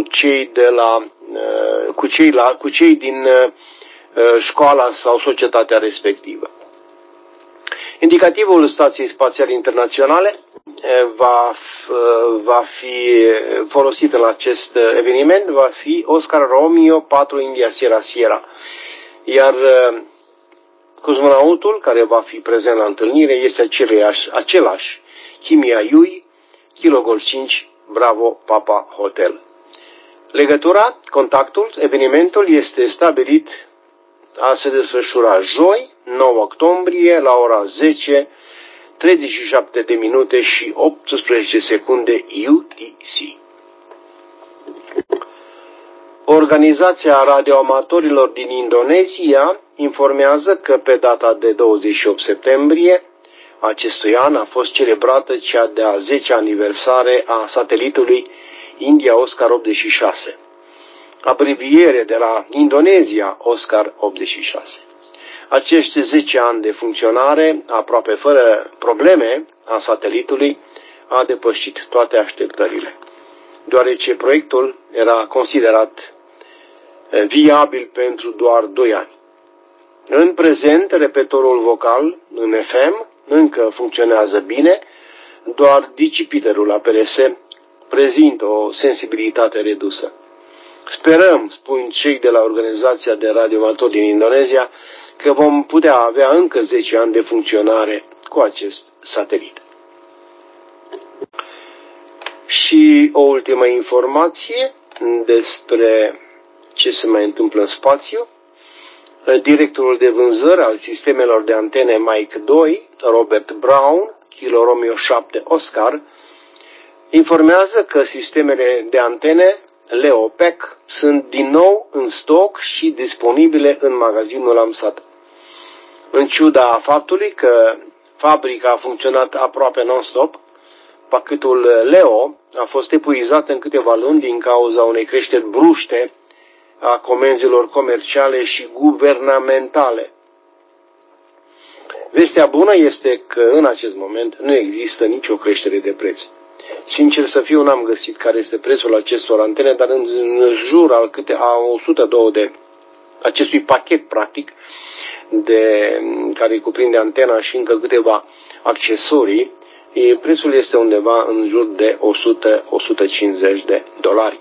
cei din școala sau societatea respectivă. Indicativul Stației Spațiale Internaționale va fi folosit în acest eveniment, va fi Oscar Romeo 4 India Sierra. Iar cosmonautul care va fi prezent la întâlnire este același Chimia Yui, Kilo Golf 5 Bravo Papa Hotel. Legătura, contactul, evenimentul este stabilit a se desfășura joi, 9 octombrie, la ora 10, 37 de minute și 18 secunde UTC. Organizația radioamatorilor din Indonezia informează că pe data de 28 septembrie acestui an a fost celebrată cea de-a 10-a aniversare a satelitului India Oscar 86, abreviere de la Indonezia Oscar 86. Acești 10 ani de funcționare, aproape fără probleme, a satelitului a depășit toate așteptările, deoarece proiectul era considerat viabil pentru doar 2 ani. În prezent, repetorul vocal în FM încă funcționează bine, doar digipiterul APRS prezintă o sensibilitate redusă. Sperăm, spun cei de la Organizația de Radioamatori din Indonezia, că vom putea avea încă 10 ani de funcționare cu acest satelit. Și o ultimă informație despre ce se mai întâmplă în spațiu. Directorul de vânzări al sistemelor de antene Mike 2, Robert Brown, Kilo Romeo 7 Oscar, informează că sistemele de antene Leo-PEC sunt din nou în stoc și disponibile în magazinul AMSAT. În ciuda faptului că fabrica a funcționat aproape non-stop, pachetul Leo a fost epuizat în câteva luni din cauza unei creșteri bruște a comenzilor comerciale și guvernamentale. Vestea bună este că în acest moment nu există nicio creștere de preț. Sincer să fiu, n-am găsit care este prețul acestor antene, dar în jur a 102 de acestui pachet practic care cuprinde antena și încă câteva accesorii, prețul este undeva în jur de $100-150.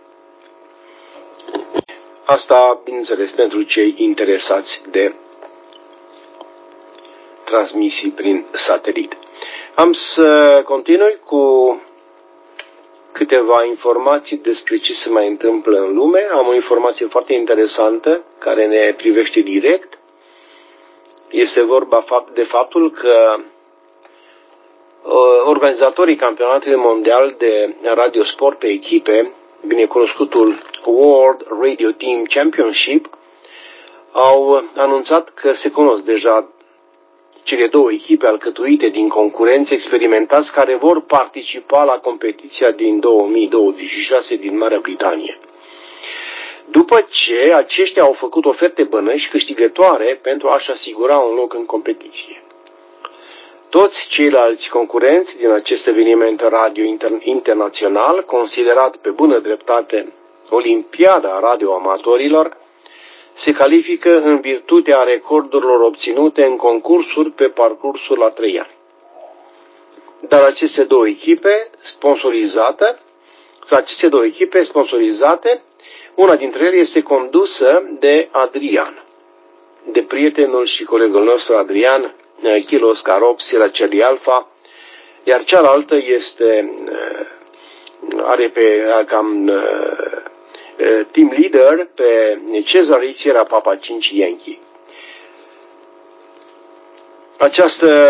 Asta, bineînțeles, pentru cei interesați de transmisii prin satelit. Am să continui cu câteva informații despre ce se mai întâmplă în lume. Am o informație foarte interesantă care ne privește direct. Este vorba de faptul că organizatorii campionatului mondial de radiosport pe echipe, binecunoscutul World Radio Team Championship, au anunțat că se cunosc deja cele două echipe alcătuite din concurenți experimentați care vor participa la competiția din 2026 din Marea Britanie. După ce aceștia au făcut oferte bănăși câștigătoare pentru a-și asigura un loc în competiție. Toți ceilalți concurenți din acest eveniment radio internațional, considerat pe bună dreptate Olimpiada radioamatorilor, se califică în virtutea recordurilor obținute în concursuri pe parcursul a 3 ani. Dar aceste două echipe sponsorizate, una dintre ele este condusă de Adrian, de prietenul și colegul nostru Adrian, Kilo Oscar 8 Sierra Charlie Alpha, iar cealaltă are team leader pe Cesare Sierra Papa 5 Yankee. Această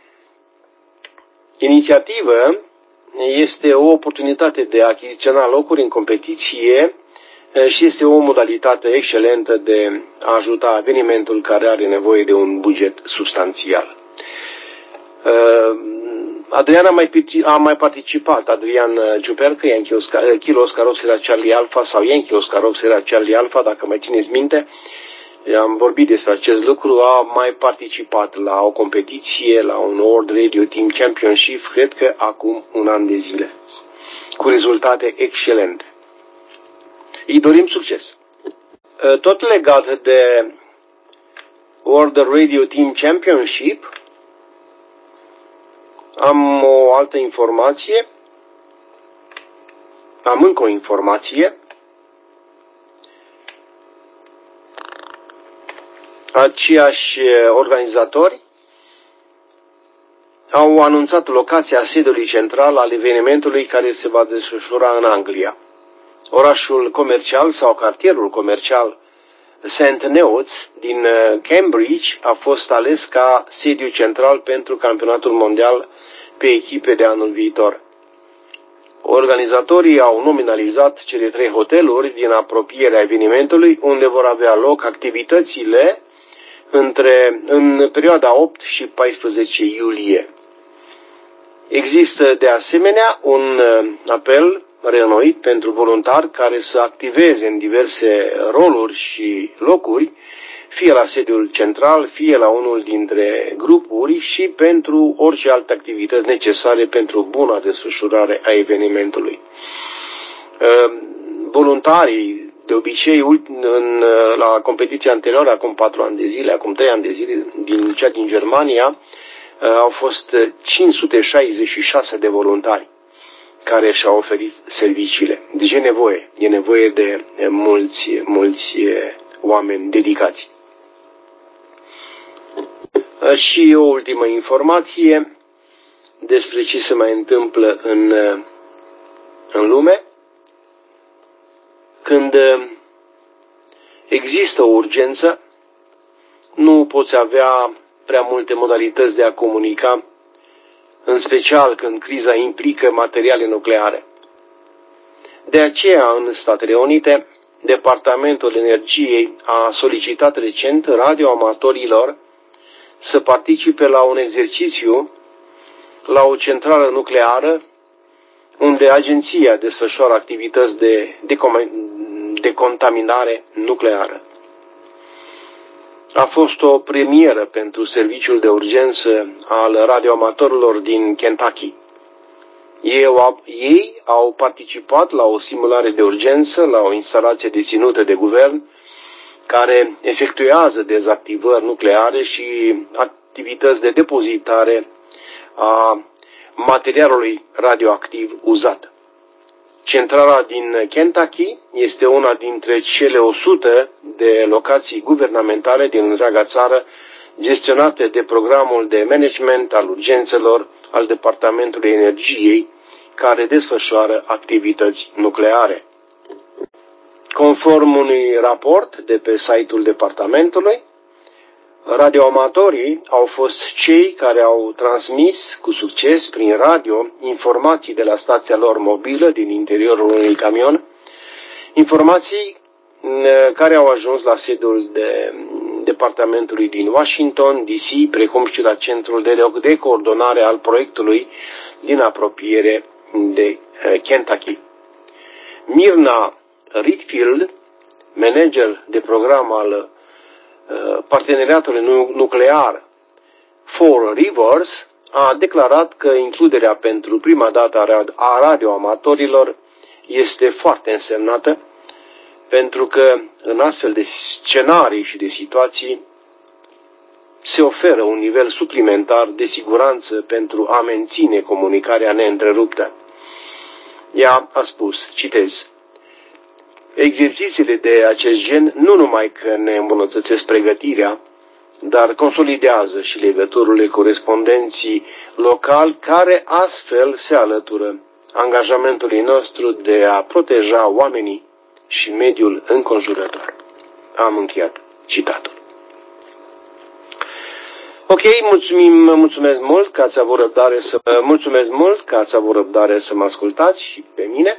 inițiativă este o oportunitate de a achiziționa locuri în competiție și este o modalitate excelentă de a ajuta evenimentul care are nevoie de un buget substanțial. Adrian a mai participat, Adrian Ciupercă, Kilo Oscar 8 Sierra Charlie Alpha sau Yankee Oscar 8 Sierra Charlie Alpha, dacă mai țineți minte, am vorbit despre acest lucru, a mai participat la o competiție, la un World Radio Team Championship, cred că acum un an de zile, cu rezultate excelente. Îi dorim succes. Tot legat de World Radio Team Championship, am o altă informație, am încă o informație. Aceiași organizatori au anunțat locația sediului central al evenimentului care se va desfășura în Anglia. Orașul comercial sau cartierul comercial St. Neots din Cambridge a fost ales ca sediu central pentru campionatul mondial pe echipe de anul viitor. Organizatorii au nominalizat cele 3 hoteluri din apropierea evenimentului unde vor avea loc activitățile în perioada 8 și 14 iulie. Există de asemenea un apel reînnoit pentru voluntari care să activeze în diverse roluri și locuri, fie la sediul central, fie la unul dintre grupuri și pentru orice alte activități necesare pentru buna desfășurare a evenimentului. Voluntarii, de obicei, la competiția anterioară, acum 4 ani de zile, acum 3 ani de zile, cea din Germania, au fost 566 de voluntari care și-au oferit serviciile. Deci e nevoie de mulți oameni dedicați. Și o ultimă informație despre ce se mai întâmplă în lume. Când există o urgență, nu poți avea prea multe modalități de a comunica, în special când criza implică materiale nucleare. De aceea, în Statele Unite, Departamentul Energiei a solicitat recent radioamatorilor să participe la un exercițiu la o centrală nucleară unde agenția desfășoară activități de decontaminare nucleară. A fost o premieră pentru serviciul de urgență al radioamatorilor din Kentucky. Ei au participat la o simulare de urgență la o instalație deținută de guvern care efectuează dezactivări nucleare și activități de depozitare a materialului radioactiv uzat. Centrala din Kentucky este una dintre cele 100 de locații guvernamentale din întreaga țară gestionate de programul de management al urgențelor al Departamentului Energiei, care desfășoară activități nucleare. Conform unui raport de pe site-ul departamentului, radioamatorii au fost cei care au transmis cu succes prin radio informații de la stația lor mobilă din interiorul unui camion, informații care au ajuns la sediul departamentului din Washington, D.C., precum și la centrul de coordonare al proiectului din apropiere de Kentucky. Myrna Redfield, manager de program al parteneriatului nuclear Four Rivers, a declarat că includerea pentru prima dată a radioamatorilor este foarte însemnată, pentru că în astfel de scenarii și de situații se oferă un nivel suplimentar de siguranță pentru a menține comunicarea neîntreruptă. Ea a spus, citez, exercițiile de acest gen nu numai că ne îmbunătățesc pregătirea, dar consolidează și legăturile corespondenții locali care astfel se alătură angajamentului nostru de a proteja oamenii și mediul înconjurător. Am încheiat citatul. Ok, mulțumesc mult că ați avut răbdare să mă ascultați și pe mine.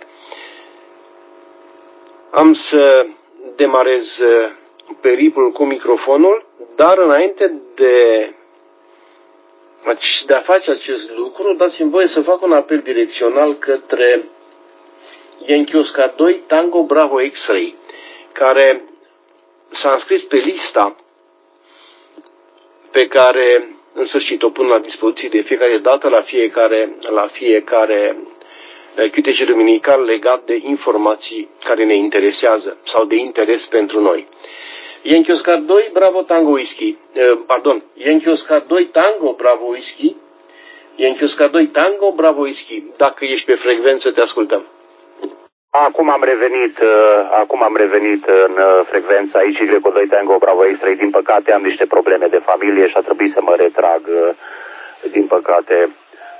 Am să demarez periplul cu microfonul, dar înainte de a face acest lucru, dați-mi voie să fac un apel direcțional către Yankee Oscar 2 Tango Bravo X-Ray, care s-a înscris pe lista pe care în sfârșit o pun la dispoziție de fiecare dată la fiecare QTC duminical legat de informații care ne interesează sau de interes pentru noi. Yankee Oscar 2 Bravo Tango Whisky. Yankee Oscar 2 Tango Bravo Whisky. Yankee Oscar 2 Tango Bravo Whisky. Dacă ești pe frecvență, te ascultăm. Acum am revenit în frecvență aici, Y2 Tango Bravo X-Ray. Din păcate am niște probleme de familie și a trebuit să mă retrag, din păcate.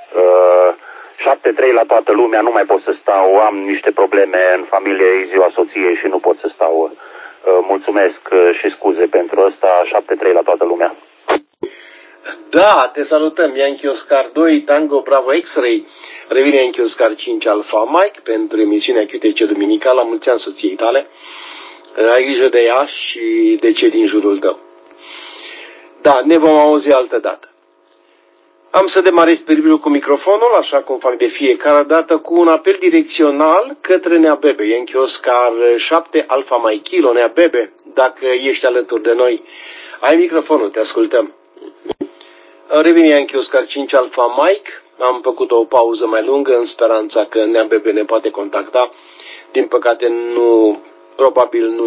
7-3 la toată lumea, nu mai pot să stau, am niște probleme în familie, e ziua soției și nu pot să stau. Mulțumesc și scuze pentru asta, 7-3 la toată lumea. Da, te salutăm, Yankee Oscar 2 Tango Bravo X-Ray. Revine Yankee Oscar 5 Alpha Mike pentru emisiunea QTC Duminical. La mulți ani soției tale. Ai grijă de ea și de cei din jurul tău. Da, ne vom auzi altă dată. Am să demarez peribilul cu microfonul, așa cum fac de fiecare dată, cu un apel direcțional către Nea Bebe. Yankee Oscar 7 Alpha Mike Kilo, Nea Bebe, dacă ești alături de noi, ai microfonul, te ascultăm. Revine Yankee Oscar 5 Alpha Mike. Am făcut o pauză mai lungă în speranța că Nea Bebe ne poate contacta. Din păcate probabil nu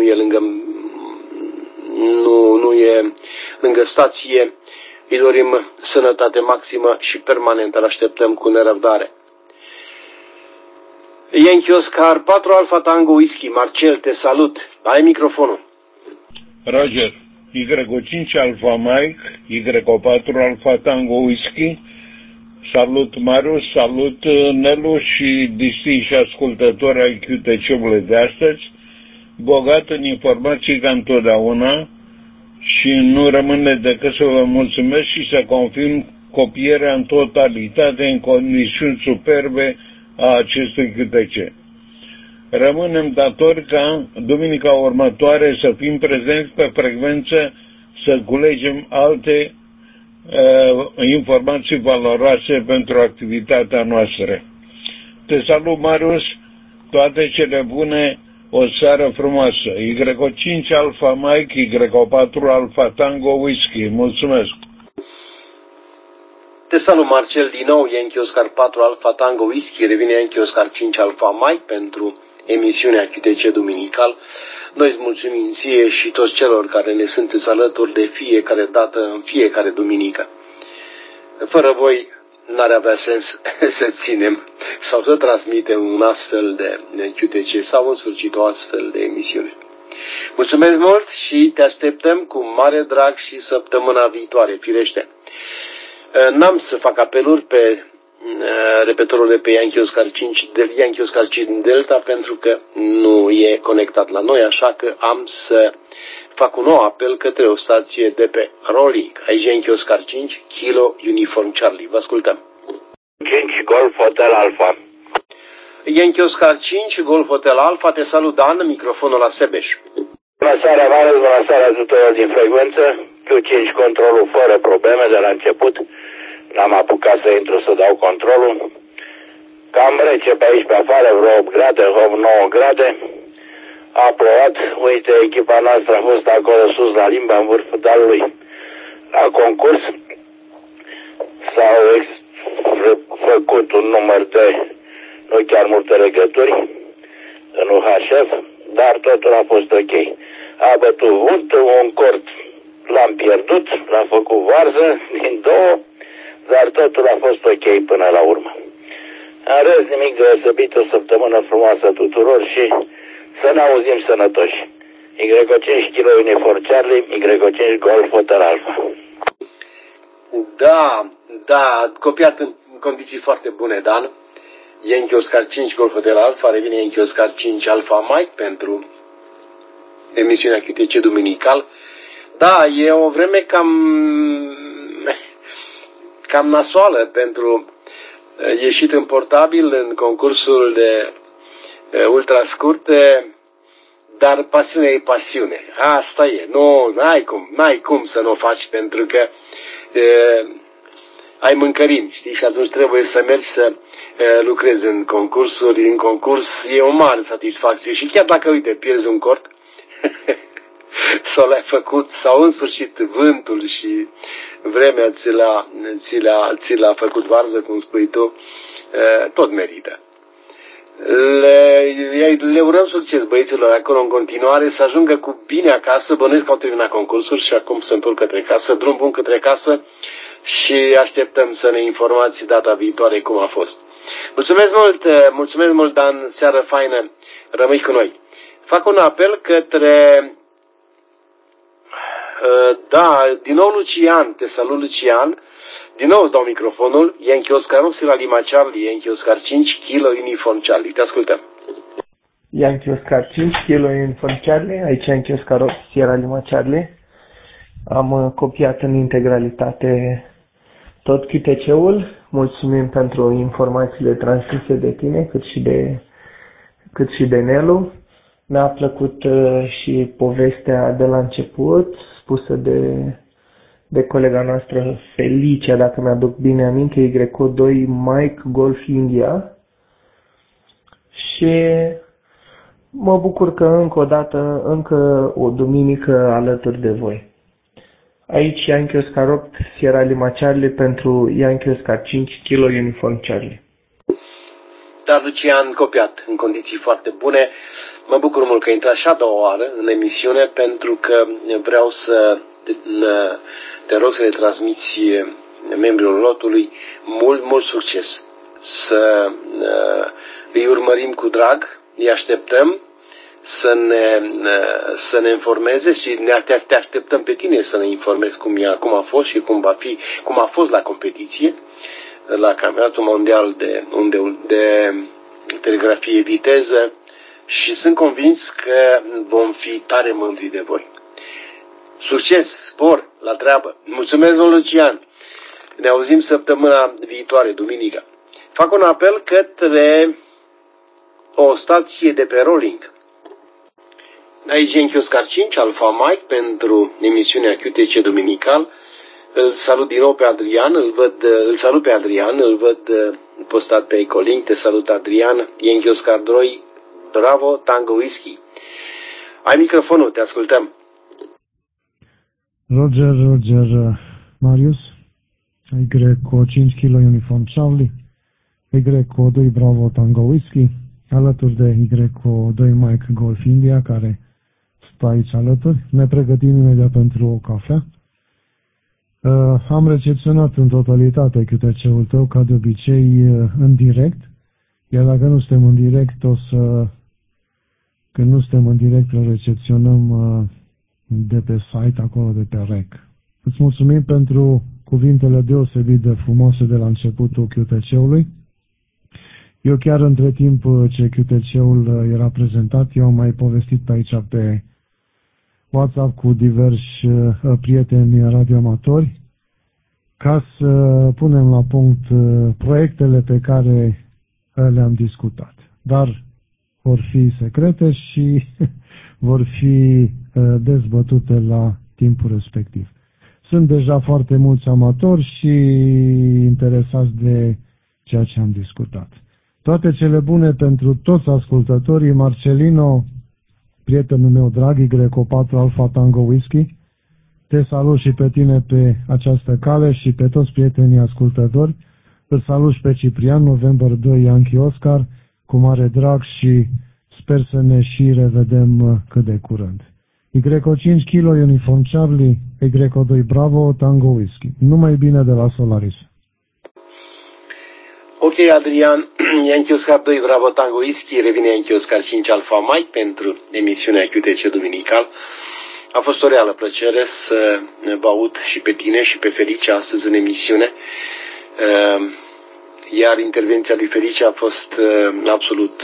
e lângă stație. Îi dorim sănătate maximă și permanent îl așteptăm cu nerăbdare. Yankee Oscar 4 Alpha Tango Whisky. Marcel, te salut. Ai microfonul. Roger. Y5 Alpha Mike, Y4 Alpha Tango Whisky. Salut Marius, salut Nelu și distinși ascultători ai QTC-ului de astăzi. Bogat în informații ca întotdeauna și nu rămâne decât să vă mulțumesc și să confirm copierea în totalitate în condiții superbe a acestui QTC. Rămânem datori ca duminica următoare să fim prezenți pe frecvență, să culegem alte informații valoroase pentru activitatea noastră. Te salut, Marius, toate cele bune, o seară frumoasă. Y5 Alpha Mike, Y4 Alpha Tango Whisky. Mulțumesc! Te salut, Marcel, din nou. Yankee Oscar 4 Alpha Tango Whisky. Revine Yankee Oscar 5 Alpha Mike pentru emisiunea QTC Duminical. Noi îți mulțumim ție și toți celor care ne sunteți alături de fiecare dată, în fiecare duminică. Fără voi n-ar avea sens să ținem sau să transmitem un astfel de QTC sau în sfârșit o astfel de emisiune. Mulțumesc mult și te așteptăm cu mare drag și săptămâna viitoare, firește. N-am să fac apeluri pe repetorul de pe Yankee Oscar 5 Delta pentru că nu e conectat la noi, așa că am să fac un nou apel către o stație de pe Rolling. Aici Yankee Oscar 5 Kilo Uniform Charlie. Vă ascultăm. 5 Golf Hotel Alpha. Yankee Oscar 5 Golf Hotel Alpha. Te salut, Dan, microfonul la Sebeș. Bună seara, Marius, bună seara tuturor din frecvență. Q5 controlul fără probleme de la început. N-am apucat să intru să dau controlul. Cam rece pe aici pe afară, vreo 8 grade, 9 grade. A plouat, uite, echipa noastră a fost acolo sus la limba, în vârful dealului, la concurs. S-au făcut un număr de, nu chiar multe legături, în UHF, dar totul a fost ok. A bătut vântul, un cort l-am pierdut, l-am făcut varză din două, dar totul a fost ok până la urmă. În rest, nimic deosebit, o săptămână frumoasă tuturor și să ne auzim sănătoși. Y5 Kilo Uniform Charlie, Y5 Golf Hotel Alpha. Da, copiat în condiții foarte bune, Dan. Yankee Oscar 5 Golf Hotel Alpha, revine Yankee Oscar 5 Alpha Mike pentru emisiunea QTC Duminical. Da, e o vreme cam nasoală pentru ieșit în portabil în concursul de ultra scurte, dar pasiunea e pasiune. Asta e. Nu, n-ai cum să nu o faci pentru că ai mâncărimi, știi? Și atunci trebuie să mergi să lucrezi în concursuri. În concurs e o mare satisfacție și chiar dacă, uite, pierzi un cort sau l-ai făcut, sau în sfârșit vântul și vremea ți l-a făcut varză, cum spui tu, tot merită. Le urăm succes băieților acolo în continuare, să ajungă cu bine acasă. Bănuiesc că au terminat concursul și acum se întorc către casă, drum bun către casă și așteptăm să ne informați data viitoare cum a fost. Mulțumesc mult, Dan, seară faină, rămâi cu noi. Fac un apel către din nou Lucian, te salut Lucian, din nou îți dau microfonul, Yankee Oscar 8 la Lima Charlie, Yankee Oscar 5 Kilo Uniform Charlie, te ascultăm. Yankee Oscar 5 Kilo Uniform Charlie, aici Yankee Oscar 8 Sierra Lima Charlie. Am copiat în integralitate tot QTC-ul, mulțumim pentru informațiile transmise de tine, cât și de Nelu. Mi-a plăcut și povestea de la început, spusă de colega noastră Felicia, dacă mi-aduc bine aminte, Y2 Mike Golf India. Și mă bucur că încă o duminică alături de voi. Aici Yankee Oscar 8 Sierra Lima Charlie pentru Yankee Oscar 5 Kilo Uniform Charlie. Dar Lucian, copiat în condiții foarte bune. Mă bucur mult că intra și a doua oară în emisiune pentru că vreau să te rog să le transmiți membrilor lotului mult succes. să îi urmărim cu drag, îi așteptăm să ne informeze și te așteptăm pe tine să ne informezi cum a fost și cum a fost la competiție, la Campionatul Mondial de Telegrafie Viteză, și sunt convins că vom fi tare mândri de voi. Succes, spor, la treabă. Mulțumesc, domnul Lucian. Ne auzim săptămâna viitoare, duminică. Fac un apel către o stație de pe Rolling. Aici Yankee Oscar 5, Alpha Mike, pentru emisiunea QTC Duminical. Îl salut din nou pe Adrian, îl salut pe Adrian, îl văd postat pe Ecolink. Te salut, Adrian. Yankee Oscar 2, Bravo, Tango Whisky. Ai microfonul, te ascultăm. Roger, Marius, Y 5 kg Uniform Charlie, Y 2 Bravo Tango Whisky, alături de Y 2 Mike Golf India, care stă aici alături. Ne pregătim imediat pentru o cafea. Am recepționat în totalitate QTC-ul tău, ca de obicei, în direct, iar dacă nu suntem în direct, când nu suntem în direct, îl recepționăm de pe site, acolo de pe REC. Îți mulțumim pentru cuvintele deosebit de frumoase de la începutul QTC-ului. Eu chiar între timp ce QTC-ul era prezentat, eu am mai povestit pe aici pe WhatsApp cu diversi prieteni radioamatori ca să punem la punct proiectele pe care le-am discutat. Dar vor fi secrete și vor fi dezbătute la timpul respectiv. Sunt deja foarte mulți amatori și interesați de ceea ce am discutat. Toate cele bune pentru toți ascultătorii. Marcelino, prietenul meu drag, Y4 Alpha Tango Whisky, te salut și pe tine pe această cale și pe toți prietenii ascultători. Îl salut și pe Ciprian, November 2 Yankee Oscar, cu mare drag și sper să ne și revedem cât de curând. Y5 kg Uniform Charlie, Y2 Bravo Tango Whisky. Numai bine de la Solaris. Ok, Adrian, Yankee Oscar 2 Bravo Tango Whisky, revine Yankee Oscar 5 Alpha Mike pentru emisiunea QTC Duminical. A fost o reală plăcere să vă aud și pe tine și pe Felicia astăzi în emisiune. Iar intervenția lui Felicia a fost absolut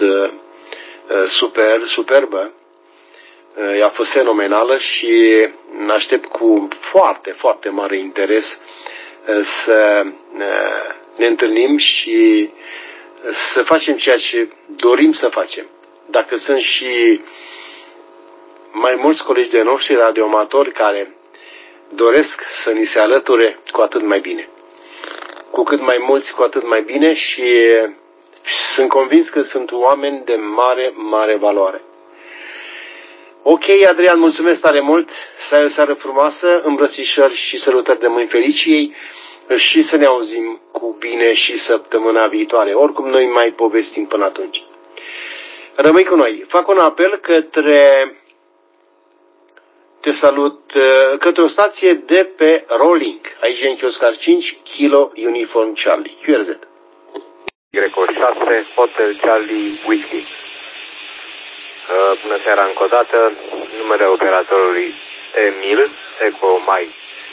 superbă. A fost fenomenală și aștept cu foarte, foarte mare interes să ne întâlnim și să facem ceea ce dorim să facem. Dacă sunt și mai mulți colegi de noștri radioamatori care doresc să ni se alăture, cu atât mai bine. Cu cât mai mulți, cu atât mai bine și sunt convins că sunt oameni de mare, mare valoare. Ok, Adrian, mulțumesc tare mult, să ai o seară frumoasă, îmbrățișări și sărutări de mâini Feliciei și să ne auzim cu bine și săptămâna viitoare. Oricum noi mai povestim până atunci. Rămâi cu noi. Fac un apel către o stație de pe Rolling. Aici Yankee Oscar 5 kg Uniform Charlie. QRZ. Y6 Hotel Charlie Whisky. Bună seara încă o dată. Numele operatorului Emil Eco Mike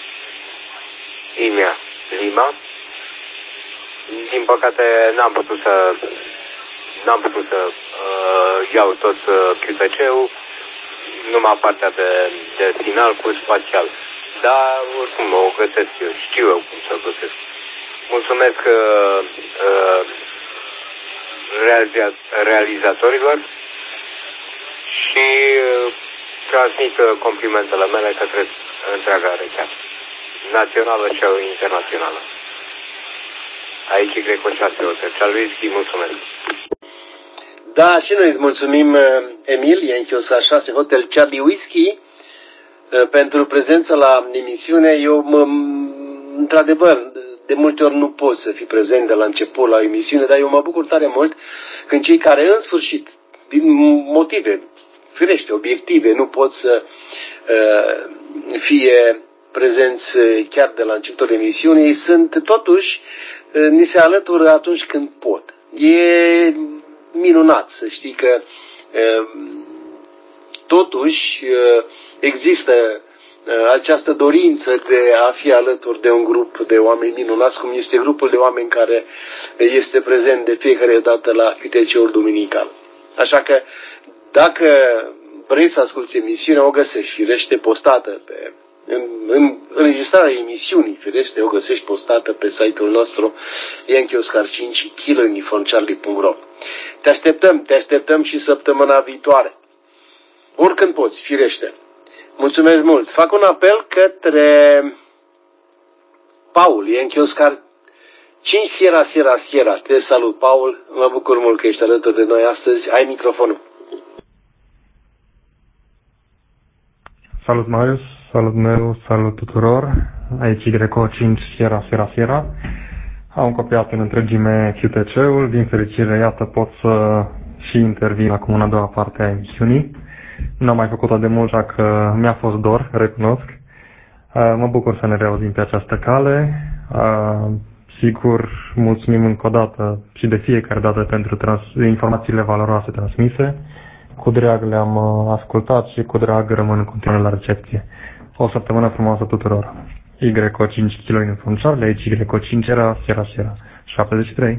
Imia Lima. Din păcate n-am putut să iau tot QTC-ul, numai partea de final cu spațial. Dar oricum o găsesc eu, știu eu cum să o găsesc. Mulțumesc realizatorilor și transmit complimentele mele către întreaga rețea națională și internațională. Aici Y6 Hotel Charlie Whisky, mulțumesc. Da, și noi îți mulțumim, Emil, Yankee Oscar 6 Hotel Charlie Whisky, pentru prezența la emisiune. Într-adevăr, de multe ori nu pot să fiu prezent de la început la o emisiune, dar eu mă bucur tare mult când cei care în sfârșit, din motive firește, obiective, nu pot să fie prezenți chiar de la începutul emisiunii, sunt totuși, ni se alătură atunci când pot. E minunat să știi că totuși există această dorință de a fi alături de un grup de oameni minunați, cum este grupul de oameni care este prezent de fiecare dată la QTC-ul duminical. Așa că dacă vrei să asculti emisiunea, o găsești firește postată pe înregistrarea emisiunii, firește, o găsești postată pe site-ul nostru Yankee-Oscar5 kilouniformcharlie.ro. Te așteptăm și săptămâna viitoare. Oricând poți, firește. Mulțumesc mult. Fac un apel către Paul, Yankee-Oscar 5 Sierra. Te salut, Paul. Mă bucur mult că ești alături de noi astăzi. Ai microfonul. Salut, Marius. Salut, Nelu. Salut tuturor. Aici Greco 5 Sierra. Am copiat în întregime QTC-ul. Din fericire, iată, pot să și intervin acum în a doua parte a emisiunii. Nu am mai făcut-o de mult, așa că mi-a fost dor, recunosc. Mă bucur să ne reauzim pe această cale. Sigur, mulțumim încă o dată și de fiecare dată pentru informațiile valoroase transmise. Cu drag le-am ascultat și cu drag rămân în continuare la recepție. O săptămână frumoasă tuturor. YCO 5 kg Uniform Charlie, aici YCO 5 Sierra 73.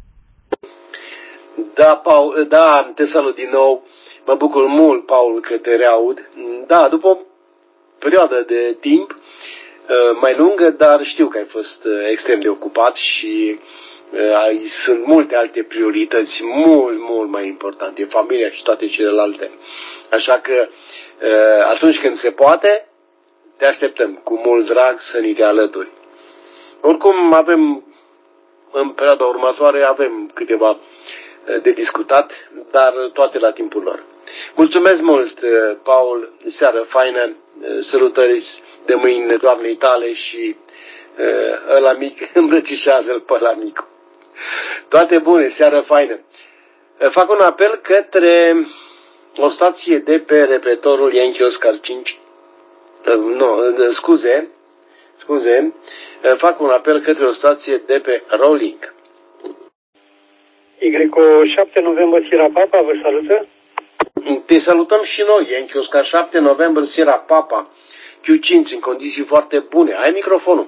Da, Paul, da, te salut din nou. Mă bucur mult, Paul, că te reaud. Da, după o perioadă de timp mai lungă, dar știu că ai fost extrem de ocupat și sunt multe alte priorități mult mai importante, familia și toate celelalte. Așa că atunci când se poate, te așteptăm cu mult drag să ni te alături. Oricum avem, în perioada următoare, avem câteva de discutat, dar toate la timpul lor. Mulțumesc mult, Paul, seară faină, salutări de mâine doamnei tale și ăla mic, îmbrățișează-l pe ăla mic. Toate bune, seară faină. Fac un apel către o stație de pe repetorul Yankee-Oscar 5. Scuze. Fac un apel către o stație de pe Rolling. YCO 7 November Sierra Papa vă salută. Te salutăm și noi, Yankee-Oscar 7 November Sierra Papa, Q5, în condiții foarte bune. Ai microfonul.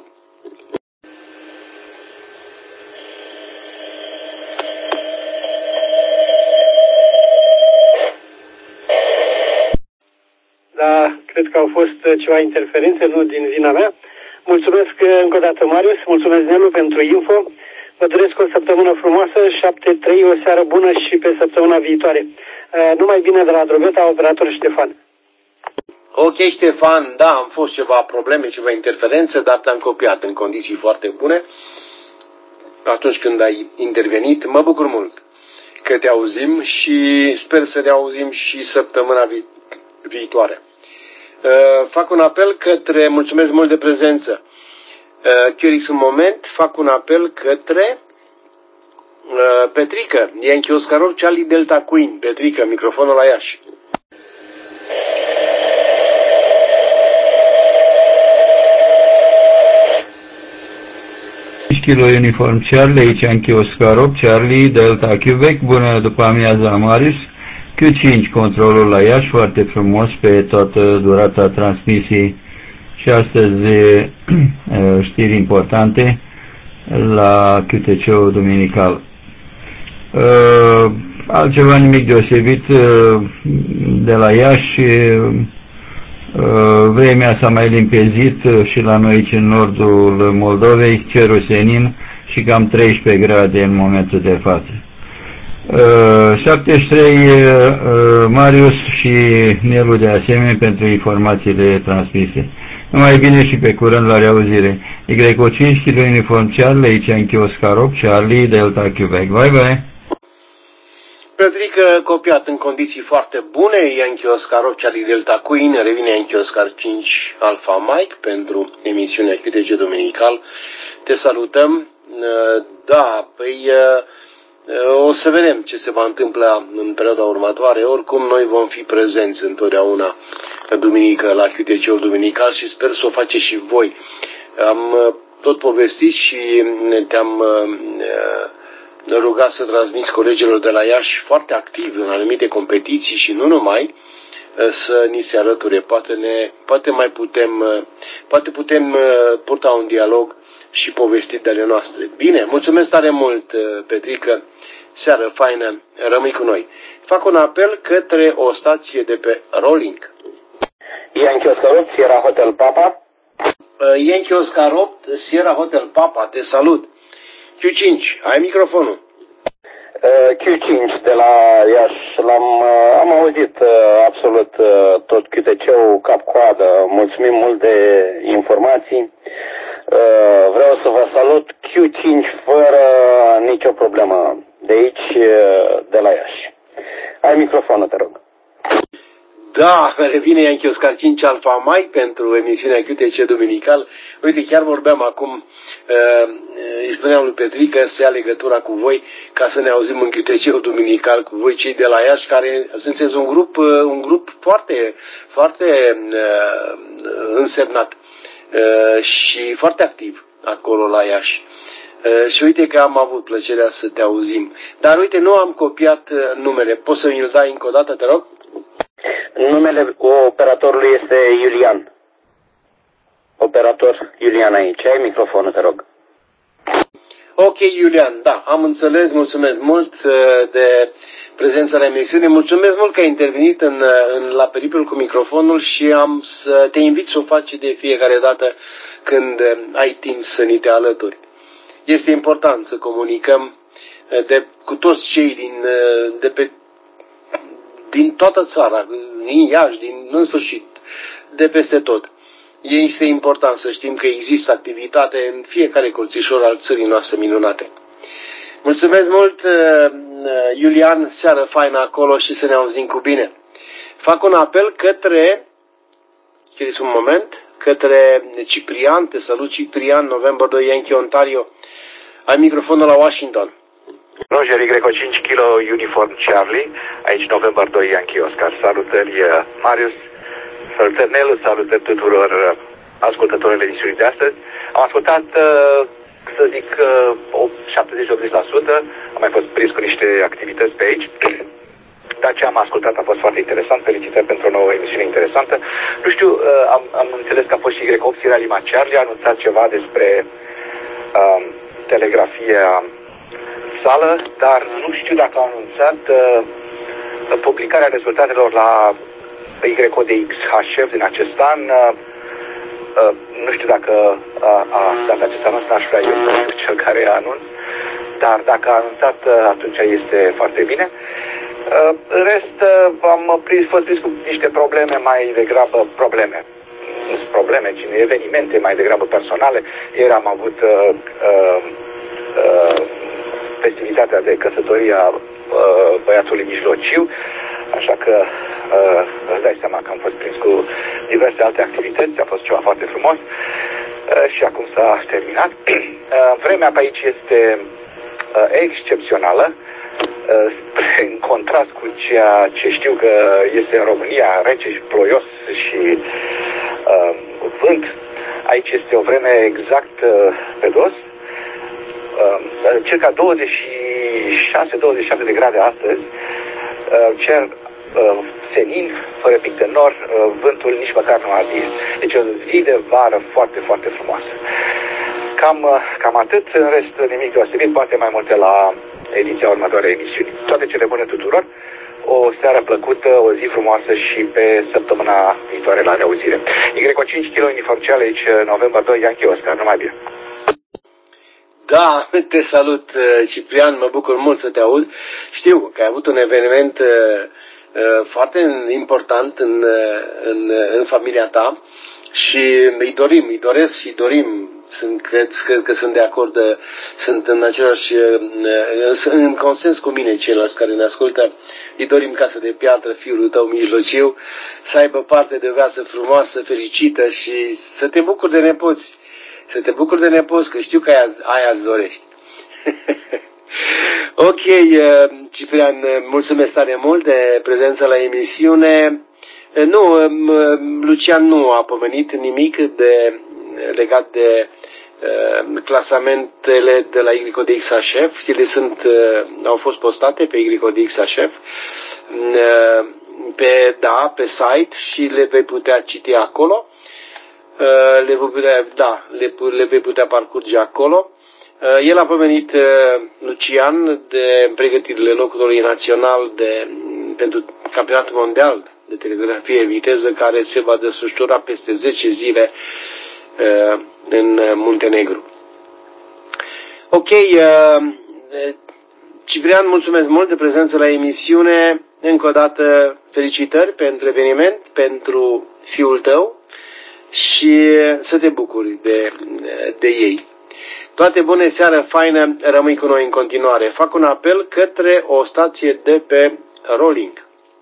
Da, cred că au fost ceva interferențe, nu din vina mea. Mulțumesc încă o dată, Marius, mulțumesc, Nelu, pentru info. Vă doresc o săptămână frumoasă, 7-3, o seară bună și pe săptămâna viitoare. Numai bine de la Drobeta, operator Ștefan. Ok, Ștefan, da, am fost ceva probleme, ceva interferențe, dar te-am copiat în condiții foarte bune. Atunci când ai intervenit, mă bucur mult că te auzim și sper să ne auzim și săptămâna viitoare. Fac un apel către, mulțumesc mult de prezență. Chiorix, un moment, fac un apel către Petrică, Yankee-Oscar Charlie Delta Queen. Petrică, microfonul la Iași. Kilo Uniform Charlie, aici Yankee-Oscar Charlie Delta Quebec. Bună după amiaza, Marius. Q5, controlul la Iași, foarte frumos pe toată durata transmisiei și astăzi știri importante la QTC-ul duminical. Altceva nimic deosebit de la Iași. Vremea s-a mai limpezit și la noi aici în nordul Moldovei, cerul senin și cam 13 grade în momentul de față. 73 Marius și Nelu de asemenea pentru informațiile transmise. Numai bine și pe curând la reauzire. YCO 5 kg Uniform Charlie, aici Yankee-Oscar Charlie Delta Quebec. Bye. Petrică, copiat în condiții foarte bune, Yankee-Oscar Charlie Delta Queen, revine Yankee-Oscar 5 Alpha Mike pentru emisiunea QTC Dominical. Te salutăm. Da, păi O să vedem ce se va întâmpla în perioada următoare. Oricum, noi vom fi prezenți întotdeauna duminică la QTC-ul duminical și sper să o faceți și voi. Am tot povestit și te-am rugat să transmiți colegilor de la Iași foarte activ în anumite competiții și nu numai, să ni se alăture. Poate putem purta un dialog și povesti de ale noastre. Bine, mulțumesc tare mult, Petrică, seară faină, rămâi cu noi. Fac un apel către o stație de pe Rolling. Yankee Oscar 8, Sierra Hotel Papa. Yankee Oscar 8, Sierra Hotel Papa, te salut. Q5, ai microfonul. Q5 de la Iași, am auzit absolut tot QTC-ul cap-coadă. Mulțumim mult de informații. Vreau să vă salut Q5 fără nicio problemă de aici, de la Iași. Ai microfonul, te rog. Da, revine Yankee Oscar 5 Alpha Mike pentru emisiunea QTC Duminical. Uite, chiar vorbeam acum, îi spuneam lui Petrică să ia legătura cu voi ca să ne auzim în QTC Duminical cu voi, cei de la Iași, care sunteți un grup foarte, foarte însemnat și foarte activ acolo la Iași. Și uite că am avut plăcerea să te auzim. Dar uite, nu am copiat numele. Poți să mi-l dai încă o dată, te rog? Numele operatorului este Iulian. Operator Iulian aici. Ai microfonul, te rog. Ok, Iulian, da, am înțeles. Mulțumesc mult de prezența la emisiune. Mulțumesc mult că ai intervenit la peripel cu microfonul și am să te invit să o faci de fiecare dată când ai timp să ni te alături. Este important să comunicăm cu toți cei din toată țara, din Iași, în sfârșit, de peste tot. Este important să știm că există activitate în fiecare colțișor al țării noastre minunate. Mulțumesc mult, Iulian, seară faină acolo și să ne auzim cu bine. Fac un apel către Ciprian, te salut Ciprian, November 2 Yankee Ontario. Ai microfonul la Washington. Roger, Y5 Kilo Uniform Charlie, aici November 2 Yankee Oscar. Salutări Marius, salutări Nelu, salutări tuturor ascultătorilor emisiunii de astăzi. Am ascultat, să zic, 70-80%, am mai fost prins cu niște activități pe aici, dar ce am ascultat a fost foarte interesant. Felicitări pentru o nouă emisiune interesantă. Nu știu, am înțeles că a fost și Y8 Sierra Lima Charlie, a anunțat ceva despre telegrafia sală, dar nu știu dacă a anunțat publicarea rezultatelor la YODX HF din acest an. Nu știu dacă a dat acest anunț, n-aș vrea eu să fiu cel care a anunț, dar dacă a anunțat, atunci este foarte bine. În rest, am fost prins cu niște probleme, mai degrabă probleme, ci evenimente mai degrabă personale. Ieri am avut festivitatea de căsătorie a băiatului mijlociu, așa că îți dai seama că am fost prins cu diverse alte activități, a fost ceva foarte frumos și acum s-a terminat. Vremea pe aici este excepțională, în contrast cu ceea ce știu că este în România, rece și ploios și vânt. Aici este o vreme exact pe dos. Circa 26-27 de grade astăzi, cer senin, fără pic de nor, vântul nici măcar nu a ardit. Deci o zi de vară foarte, foarte frumoasă. Cam atât, în rest nimic deosebit, poate mai multe la ediția următoare emisiuni. Toate cele bune tuturor, o seară plăcută, o zi frumoasă și pe săptămâna viitoare la reauzire. Y5 Kilo Uniform Charlie, aici November 2 Yankee Oscar, numai bine. Da, te salut, Ciprian, mă bucur mult să te aud. Știu că ai avut un eveniment foarte important în familia ta și îi doresc și dorim, cred că sunt de acord, sunt în consens cu mine ceilalți care ne ascultă, îi dorim casă de piatră fiului tău mijlociu, să aibă parte de o viață frumoasă, fericită și să te bucuri de nepoți. Să te bucuri de nepoți, că știu că aia îți dorești. Ok, Ciprian, mulțumesc tare mult de prezența la emisiune. Nu, Lucian nu a pomenit nimic legat de clasamentele de la YDXHF. Ele au fost postate pe YDXHF pe site și le vei putea citi acolo. Le vei putea parcurge acolo. El a pomenit, Lucian, de pregătirile locului național pentru campionatul mondial de telegrafie viteză, care se va desfășura peste 10 zile în Muntenegru. Ok, Ciprian, mulțumesc mult de prezență la emisiune. Încă o dată felicitări pentru eveniment, pentru fiul tău și să te bucuri de ei. Toate bune, seară faină, rămâi cu noi în continuare. Fac un apel către o stație de pe Rolling.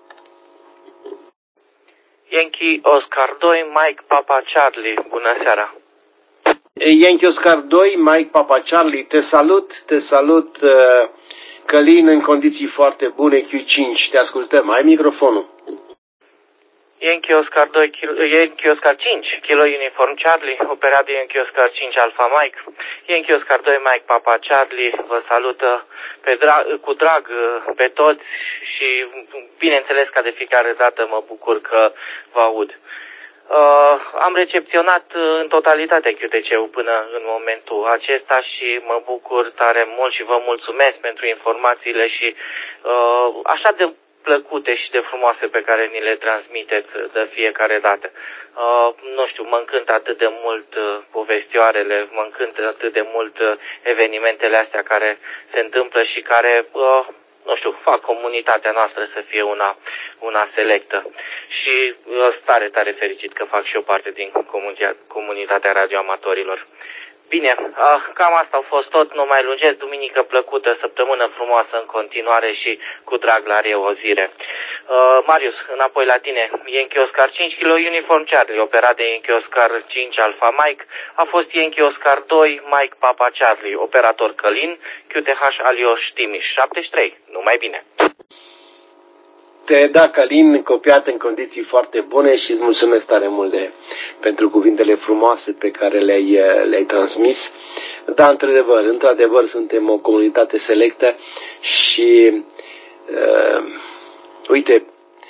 Yankee Oscar 2, Mike Papa Charlie, bună seara. Yankee Oscar 2, Mike Papa Charlie, te salut, Călin, în condiții foarte bune, Q5, te ascultăm, ai microfonul. Yankee Oscar 2, Yankee Oscar 5, Kilo Uniform Charlie, operat de Yankee Oscar 5 Alpha Mike. Yankee Oscar 2, Mike Papa Charlie, vă salută cu drag pe toți și bineînțeles ca de fiecare dată mă bucur că vă aud. Am recepționat în totalitate QTC-ul până în momentul acesta și mă bucur tare mult și vă mulțumesc pentru informațiile și așa de plăcute și de frumoase pe care ni le transmiteți de fiecare dată. Nu știu, mă încântă atât de mult povestioarele, mă încântă atât de mult evenimentele astea care se întâmplă și care, nu știu, fac comunitatea noastră să fie una selectă. Și tare, tare fericit că fac și eu parte din comunitatea radioamatorilor. Bine, cam asta a fost tot, nu mai lungesc, duminică plăcută, săptămână frumoasă în continuare și cu drag la reauzire. Marius, înapoi la tine, Yankee Oscar 5 Kilo Uniform Charlie, operat de Yankee Oscar 5 Alpha Mike, a fost Yankee Oscar 2 Mike Papa Charlie, operator Călin, QTH Alioș Timiș 73, numai bine. Da, Călin, copiat în condiții foarte bune și îți mulțumesc tare mult pentru cuvintele frumoase pe care le-ai transmis. Da, într-adevăr, suntem o comunitate selectă și uite,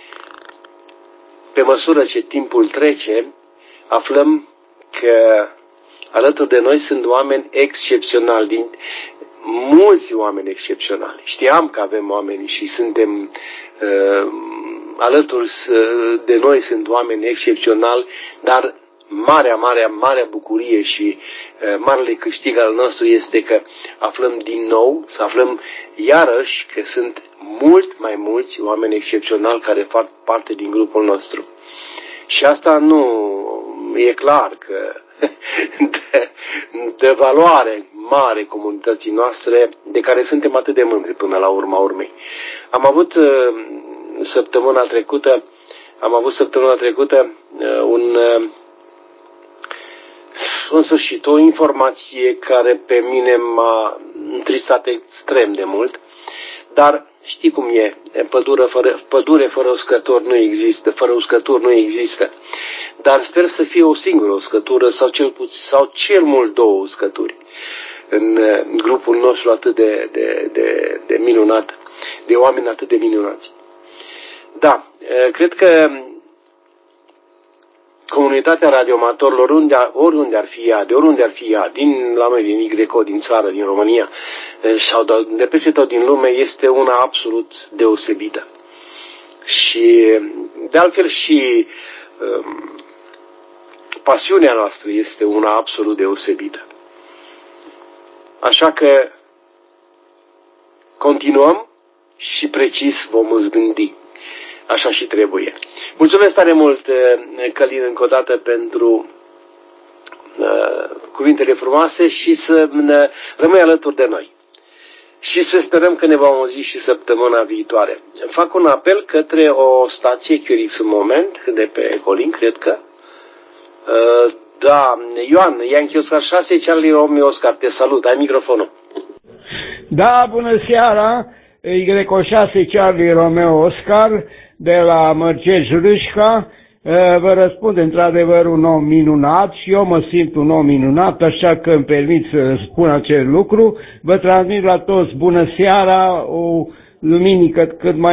pe măsură ce timpul trece, aflăm că alături de noi sunt oameni excepționali, mulți oameni excepționali. Știam că avem oameni și suntem alături de noi sunt oameni excepționali, dar marea bucurie și marele câștig al nostru este că aflăm din nou, să aflăm iarăși că sunt mult mai mulți oameni excepționali care fac parte din grupul nostru. Și asta nu e clar că de valoare mare comunității noastre, de care suntem atât de mândri până la urma urmei. Am avut săptămâna trecută în sfârșit o informație care pe mine m-a întristat extrem de mult, dar știi cum e, pădure fără uscători nu există, fără uscături nu există. Dar sper să fie o singură uscătură sau cel mult două uscături în grupul nostru atât de minunat, de oameni atât de minunați. Da, cred că comunitatea radioamatorilor, oriunde ar fi ea, la noi din YCO, din țară, din România, sau de peste tot din lume, este una absolut deosebită. Și, de altfel, și pasiunea noastră este una absolut deosebită. Așa că continuăm și precis vom zgândi. Așa și trebuie. Mulțumesc tare mult, Călin, încă o dată pentru cuvintele frumoase și să rămâi alături de noi. Și să sperăm că ne vom auzi și săptămâna viitoare. Fac un apel către o stație QRX în moment, de pe Colin, cred că. Da, Ioan, Yankee Oscar 6, Charlie Romeo Oscar, te salut, ai microfonul. Da, bună seara! Y6 Charlie Romeo Oscar de la Mărgeș Râșca. Vă răspund într-adevăr un om minunat și eu mă simt un om minunat, așa că îmi permit să spun acest lucru. Vă transmit la toți bună seara, o duminică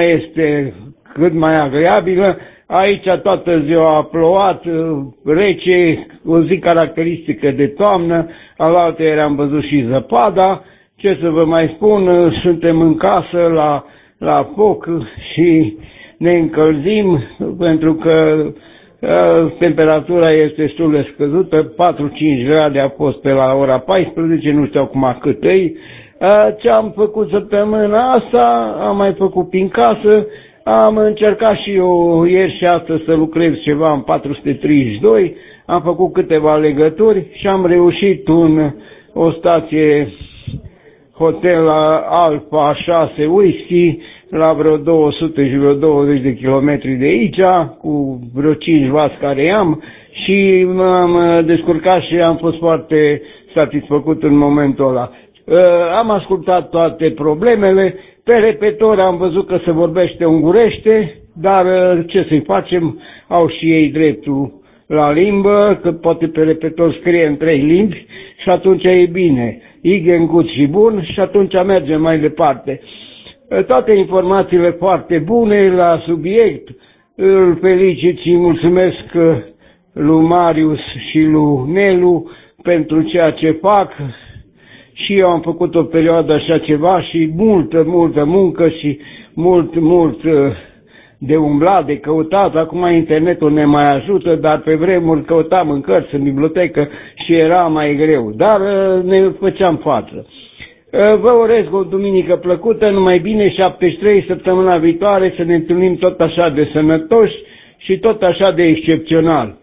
cât mai agreabilă. Aici toată ziua a plouat, rece, o zi caracteristică de toamnă, alaltăieri am văzut și zăpada. Ce să vă mai spun, suntem în casă la foc și ne încălzim pentru că temperatura este destul de scăzută, 4-5 grade a fost pe la ora 14, nu știu acum cât e. Ce am făcut săptămâna asta, am mai făcut prin casă, am încercat și eu ieri și astăzi să lucrez ceva în 432, am făcut câteva legături și am reușit o stație Hotel Alfa 6 Whisky la vreo 200 și vreo 20 de kilometri de aici, cu vreo 5 vas care am și m-am descurcat și am fost foarte satisfăcut în momentul ăla. Am ascultat toate problemele, pe repetor am văzut că se vorbește ungurește, dar ce să-i facem, au și ei dreptul la limbă, că poate pe repetor scrie în 3 limbi și atunci e bine, igen, gut și bun și atunci mergem mai departe. Toate informațiile foarte bune la subiect, îl felicit și mulțumesc lui Marius și lui Nelu pentru ceea ce fac și eu am făcut o perioadă așa ceva și multă muncă și mult de umblat, de căutat. Acum internetul ne mai ajută, dar pe vremuri căutam în cărți, în bibliotecă și era mai greu, dar ne făceam față. Vă urez o duminică plăcută, numai bine, 73, săptămâna viitoare să ne întâlnim tot așa de sănătoși și tot așa de excepțional.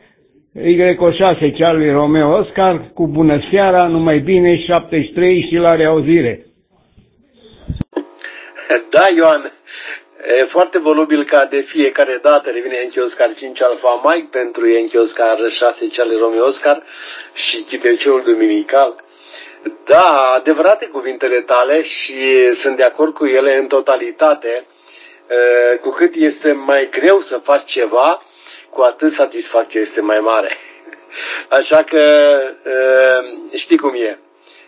Y6 Charlie Romeo Oscar, cu bună seara, numai bine, 73 și la reauzire. Da, Ioan, e foarte volubil ca de fiecare dată revine Yankee Oscar 5 Alfa Mike pentru Yankee Oscar 6 Charlie Romeo Oscar și chiteceul duminical. Da, adevărate cuvintele tale și sunt de acord cu ele în totalitate. Cu cât este mai greu să faci ceva, cu atât satisfacția este mai mare. Așa că știi cum e.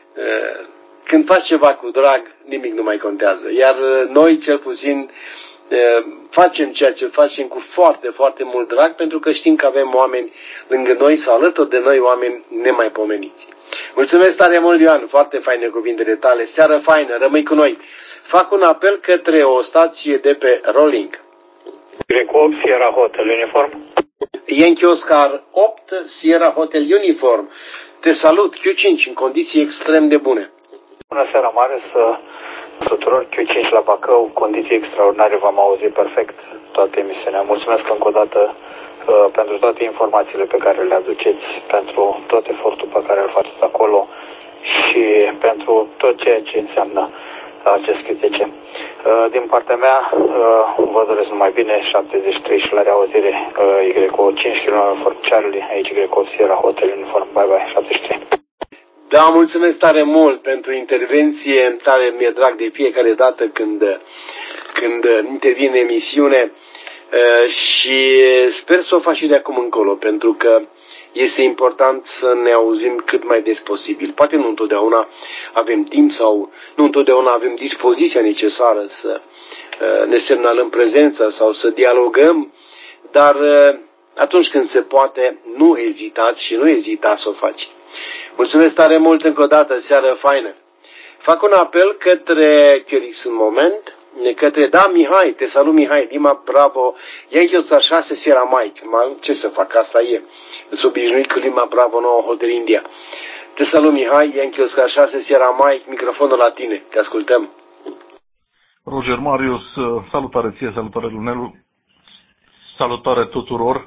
Când faci ceva cu drag, nimic nu mai contează. Iar noi, cel puțin, facem ceea ce facem cu foarte mult drag, pentru că știm că avem oameni lângă noi sau alături de noi, oameni nemaipomeniți. Mulțumesc tare mult, Ioan, foarte faine cuvintele tale, seară faină, rămâi cu noi. Fac un apel către o stație de pe Rolling. Y8 Sierra Hotel Uniform. Yankee Oscar 8 Sierra Hotel Uniform. Te salut, Q5, în condiții extrem de bune. Bună seara, Marius, tuturor, Q5 la Bacău, condiții extraordinare, v-am auzit perfect toată emisiunea. Mulțumesc încă o dată pentru toate informațiile pe care le aduceți, pentru tot efortul pe care îl faceți acolo și pentru tot ceea ce înseamnă acest QTC. Din partea mea, vă doresc numai bine, 73 și la reauzire, Y5 km Charlie, aici Y8 Sierra Hotel Uniform, bye bye, 73. Da, mulțumesc tare mult pentru intervenție, tare mi-e drag de fiecare dată când intervine emisiune și sper să o fac și de acum încolo, pentru că este important să ne auzim cât mai des posibil. Poate nu întotdeauna avem timp sau nu întotdeauna avem dispoziția necesară să ne semnalăm prezența sau să dialogăm, dar atunci când se poate, nu ezitați și nu ezitați să o faci. Mulțumesc tare mult încă o dată, seară faină. Fac un apel către Chirix în moment, da, Mihai, te salut Mihai, Lima Bravo, Yankee Oscar 6 Sierra Mike, ce să fac, asta e, îți obișnuit cu Lima Bravo 9 Hotel India. Te salut Mihai, Yankee Oscar 6 Sierra Mike, microfonul la tine, te ascultăm. Roger Marius, salutare ție, salutare Lunelu, salutare tuturor.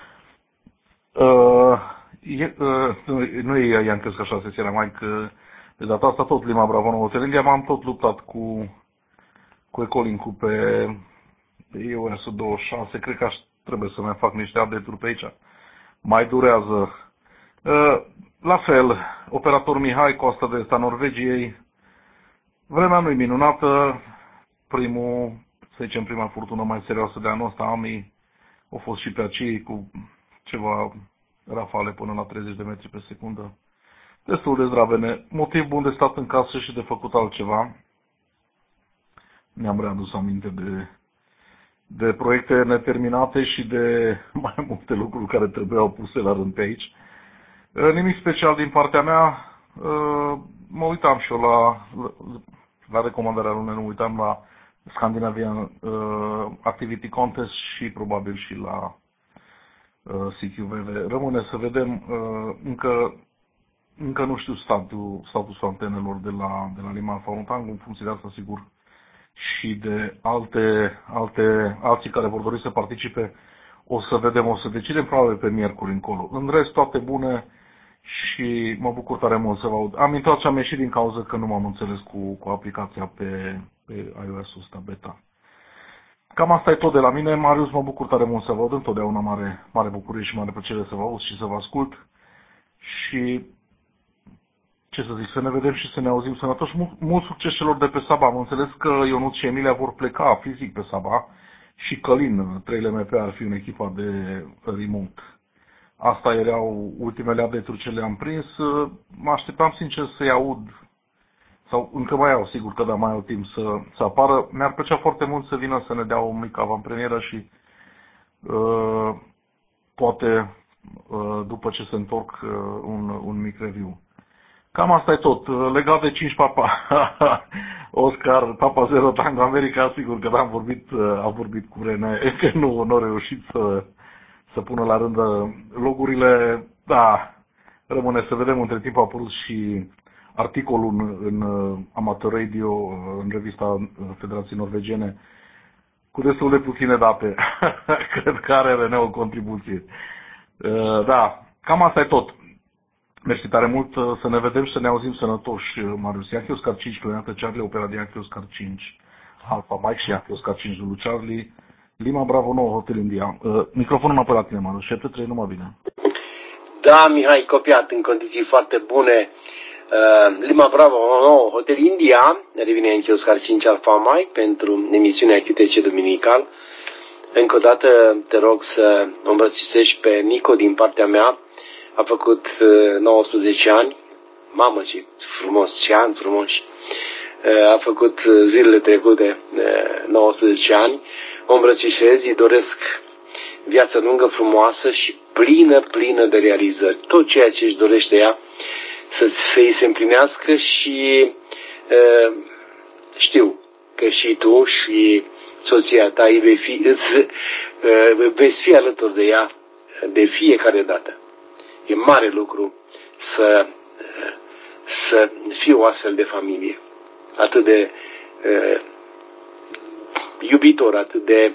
Nu e Yankee Oscar 6 Sierra Mike, de data asta tot Lima Bravo 9 Hotel India, m-am tot luptat cu Ecolink-ul pe EOS 26, cred că trebuie să mai fac niște update-uri pe aici. Mai durează. La fel, operator Mihai, Costa de Est a Norvegiei, Vremea nu-i minunată. Să zicem, prima furtună mai serioasă de anul ăsta, Ami, au fost și pe acei cu ceva rafale până la 30 de metri pe secundă. Destul de zdravene. Motiv bun de stat în casă și de făcut altceva. Ne-am readus aminte de proiecte neterminate și de mai multe lucruri care trebuiau puse la rând pe aici. Nimic special din partea mea. Mă uitam și eu la recomandarea lui, nu uitam la Scandinavian Activity Contest și probabil și la CQVV. Rămâne să vedem, încă nu știu statusul antenelor de la Lima Falun-Tango, în funcție de asta, sigur, și de alții care vor dori să participe. O să vedem, o să decidem probabil pe miercuri încolo. În rest, toate bune și mă bucur tare mult să vă aud. Am intrat și am ieșit din cauza că nu m-am înțeles cu aplicația pe iOS-ul ăsta beta. Cam asta e tot de la mine. Marius, mă bucur tare mult să vă aud. Întotdeauna mare bucurie și mare plăcere să vă aud și să vă ascult. Și ce să zic, să ne vedem și să ne auzim sănătoși. Mult succes celor de pe Saba. Am înțeles că Ionuț și Emilia vor pleca fizic pe Saba și Călin, 3LMP, ar fi în echipa de remote. Asta erau ultimele update-uri ce le-am prins. Mă așteptam sincer să-i aud, sau încă mai au, sigur că da, mai au timp să apară. Mi-ar plăcea foarte mult să vină să ne dea o mică avantpremieră și poate după ce se întorc un mic review. Cam asta e tot. Legat de 5 Papa Oscar, Papa Zero Tango America, sigur că am vorbit cu Rene, că nu a reușit să pună la rând logurile. Da, rămâne să vedem. Între timp a apărut și articolul în Amateur Radio, în revista Federației Norvegiene, cu destul de puține date. Cred că are Rene o contribuție. Da, cam asta e tot. Mersi tare mult, să ne vedem și să ne auzim sănătoși, Marius. Yankee Oscar 5, Clonată Charlie, opera de Yankee Oscar 5, Alpha Mike și Yankee Oscar 5, Zulu Charlie, Lima Bravo 9, Hotel India. Microfonul înapoi la tine, Marius. 7-3, numai bine. Da, Mihai, copiat în condiții foarte bune. Lima Bravo 9, Hotel India, revine Yankee Oscar 5, Alpha Mike pentru emisiunea QTC Duminical. Încă o dată te rog să îmbrățișești pe Nico din partea mea. A făcut 19 ani. Mamă, ce frumos, ce ani frumoși. A făcut zilele trecute 19 ani. O îmbrățișez, îi doresc viață lungă, frumoasă și plină de realizări. Tot ceea ce își dorește ea să-i se împlinească și știu că și tu și soția ta veți fi alături de ea de fiecare dată. E mare lucru să fie o astfel de familie, atât de iubitor, atât de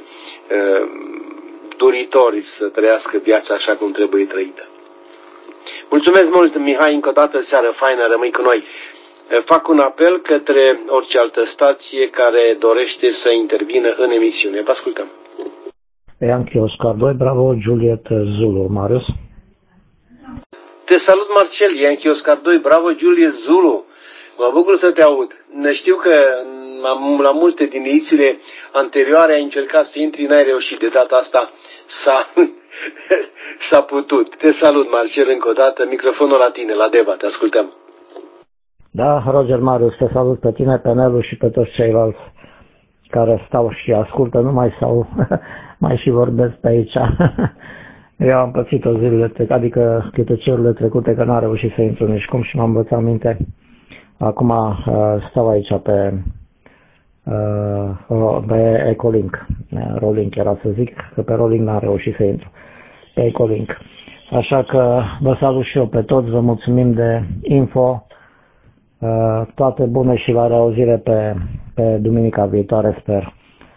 doritori să trăiască viața așa cum trebuie trăită. Mulțumesc mult, Mihai, încă o dată, seară faină, rămâi cu noi. Fac un apel către orice altă stație care dorește să intervină în emisiune. Vă ascultăm. Yankee Oscar 2, Bravo, Juliet Zulu, Marius. Te salut, Marcel, Yankee Oscar 2, Bravo, Juliet Zulu. Mă bucur să te aud. Știu că la multe din edițiile anterioare ai încercat să intri, n-ai reușit. De data asta s-a putut. Te salut, Marcel, încă o dată. Microfonul la tine, la Deva, te ascultăm. Da, Roger Marius, te salut pe tine, pe Nelu și pe toți ceilalți care stau și ascultă numai sau mai și vorbesc pe aici. Eu am pățit-o zilele, adică QTC-urile trecute, că n-am reușit să intru nici cum și m-am învățat minte. Acum stau aici pe Ecolink. Rolling era să zic, că pe Rolling n-am reușit să intru. Pe Ecolink. Așa că vă salut și eu pe toți, vă mulțumim de info. Toate bune și la reauzire pe duminica viitoare, sper.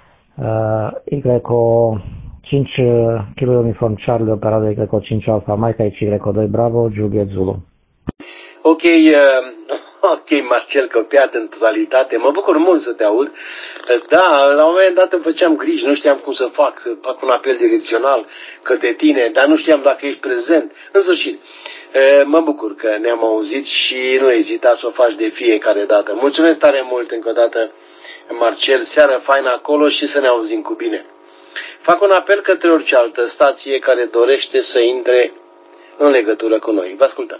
YCO 5 kg uniform Charlie, operat de YCO 5 Alpha Mike, aici YCO 2 Bravo, Juliet Zulu. Ok, Marcel, copiat în totalitate. Mă bucur mult să te aud. Da, la un moment dat îmi făceam griji, nu știam cum să fac un apel direcțional către tine, dar nu știam dacă ești prezent. În sfârșit, Mă bucur că ne-am auzit și nu ezita să o faci de fiecare dată. Mulțumesc tare mult încă o dată, Marcel, seară faină acolo și să ne auzim cu bine. Fac un apel către orice altă stație care dorește să intre în legătură cu noi. Vă ascultăm.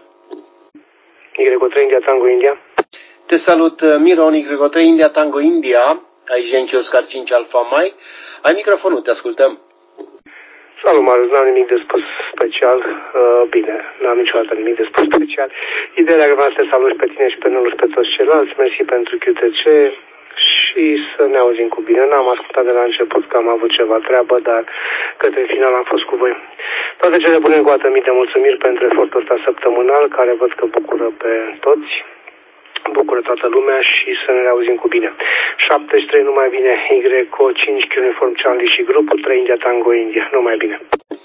Y3 India Tango India. Te salut, Miron, Y3 India Tango India. Aici Yankee Oscar 5 Alpha Mike. Ai microfonul, te ascultăm. Salut, Marius, n-am nimic de spus special. Bine, n-am niciodată nimic de spus special. Ideea că vreau să te salut pe tine și pe Nelu și pe toți ceilalți. Mersi pentru QTC și să ne auzim cu bine. N-am ascultat de la început că am avut ceva treabă, dar către final am fost cu voi. Toate cele bune, cu atât mii de mulțumiri pentru efortul ăsta săptămânal, care văd că bucură pe toți. Bucură toată lumea și să ne auzim cu bine. 73 numai bine, Y-Co 5 Uniform Charlie și grupul 3 India Tango India. Numai bine.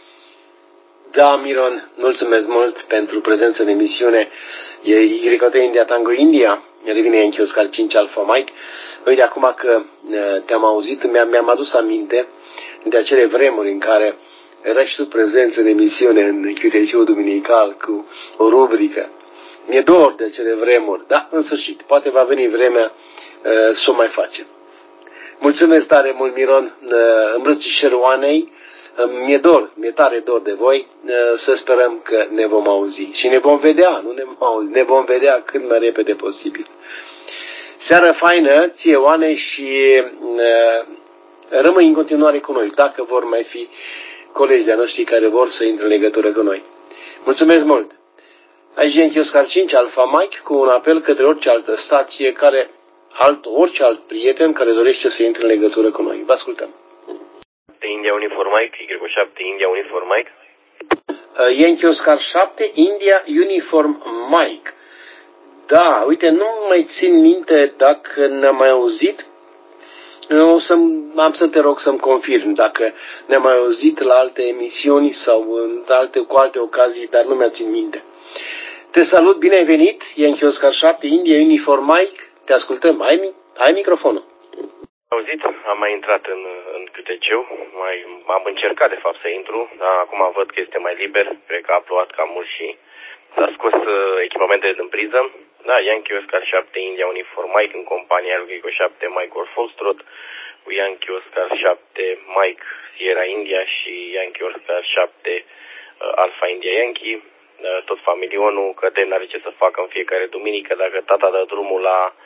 Da, Miron, mulțumesc mult pentru prezența în emisiune. E Y-Co 3 India Tango India. Revine Yankee Oscar 5 Alpha Mike. Uite, acum că te-am auzit, mi-am adus aminte de acele vremuri în care erai și tu prezent în emisiune, în QTC-ul duminical, cu o rubrică. Mi-e dor de acele vremuri, dar în sfârșit, poate va veni vremea să o mai facem. Mulțumesc tare mult, Miron, îmbrățișări Oanei, mi-e tare dor de voi, să sperăm că ne vom auzi și ne vom vedea, nu ne vom auzi, ne vom vedea cât mai repede posibil. Seară faină, ție Oanei și rămâi în continuare cu noi, dacă vor mai fi colegi de-a noștri care vor să intre în legătură cu noi. Mulțumesc mult! Aici Yankee Oscar 5 Alpha Mike cu un apel către orice altă stație, orice alt prieten care dorește să intre în legătură cu noi. Vă ascultăm. India Uniform Mike, Y7 India Uniform Mike. Yankee Oscar 7 India Uniform Mike. Da, uite, nu mai țin minte dacă ne-am mai auzit. Am să te rog să-mi confirm dacă ne-am mai auzit la alte emisiuni sau cu alte ocazii, dar nu mi-a țin minte. Te salut, bine ai venit, Yankee Oscar 7, India Uniform Mike, te ascultăm, ai microfonul. Auzit, am mai intrat în QTC-ul, am încercat de fapt să intru, dar acum văd că este mai liber, cred că a plouat cam mult și s-a scos echipamentele din priză. Da, Yankee Oscar 7 India Uniform Mike în compania lui Ghico 7 Mike Golf Foxtrot, cu Yankee Oscar 7 Mike Sierra India și Yankee Oscar 7 Alpha India Yankee. Tot familionul, că de n-are ce să facă în fiecare duminică, dacă tata dă drumul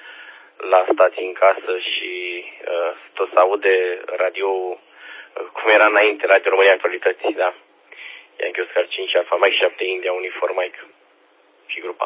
la stații în casă și tot se aude radio cum era înainte, Radio România Actualități, da. Yankee Oscar 5 Alpha Mike 7 India Uniform Mike și grupa.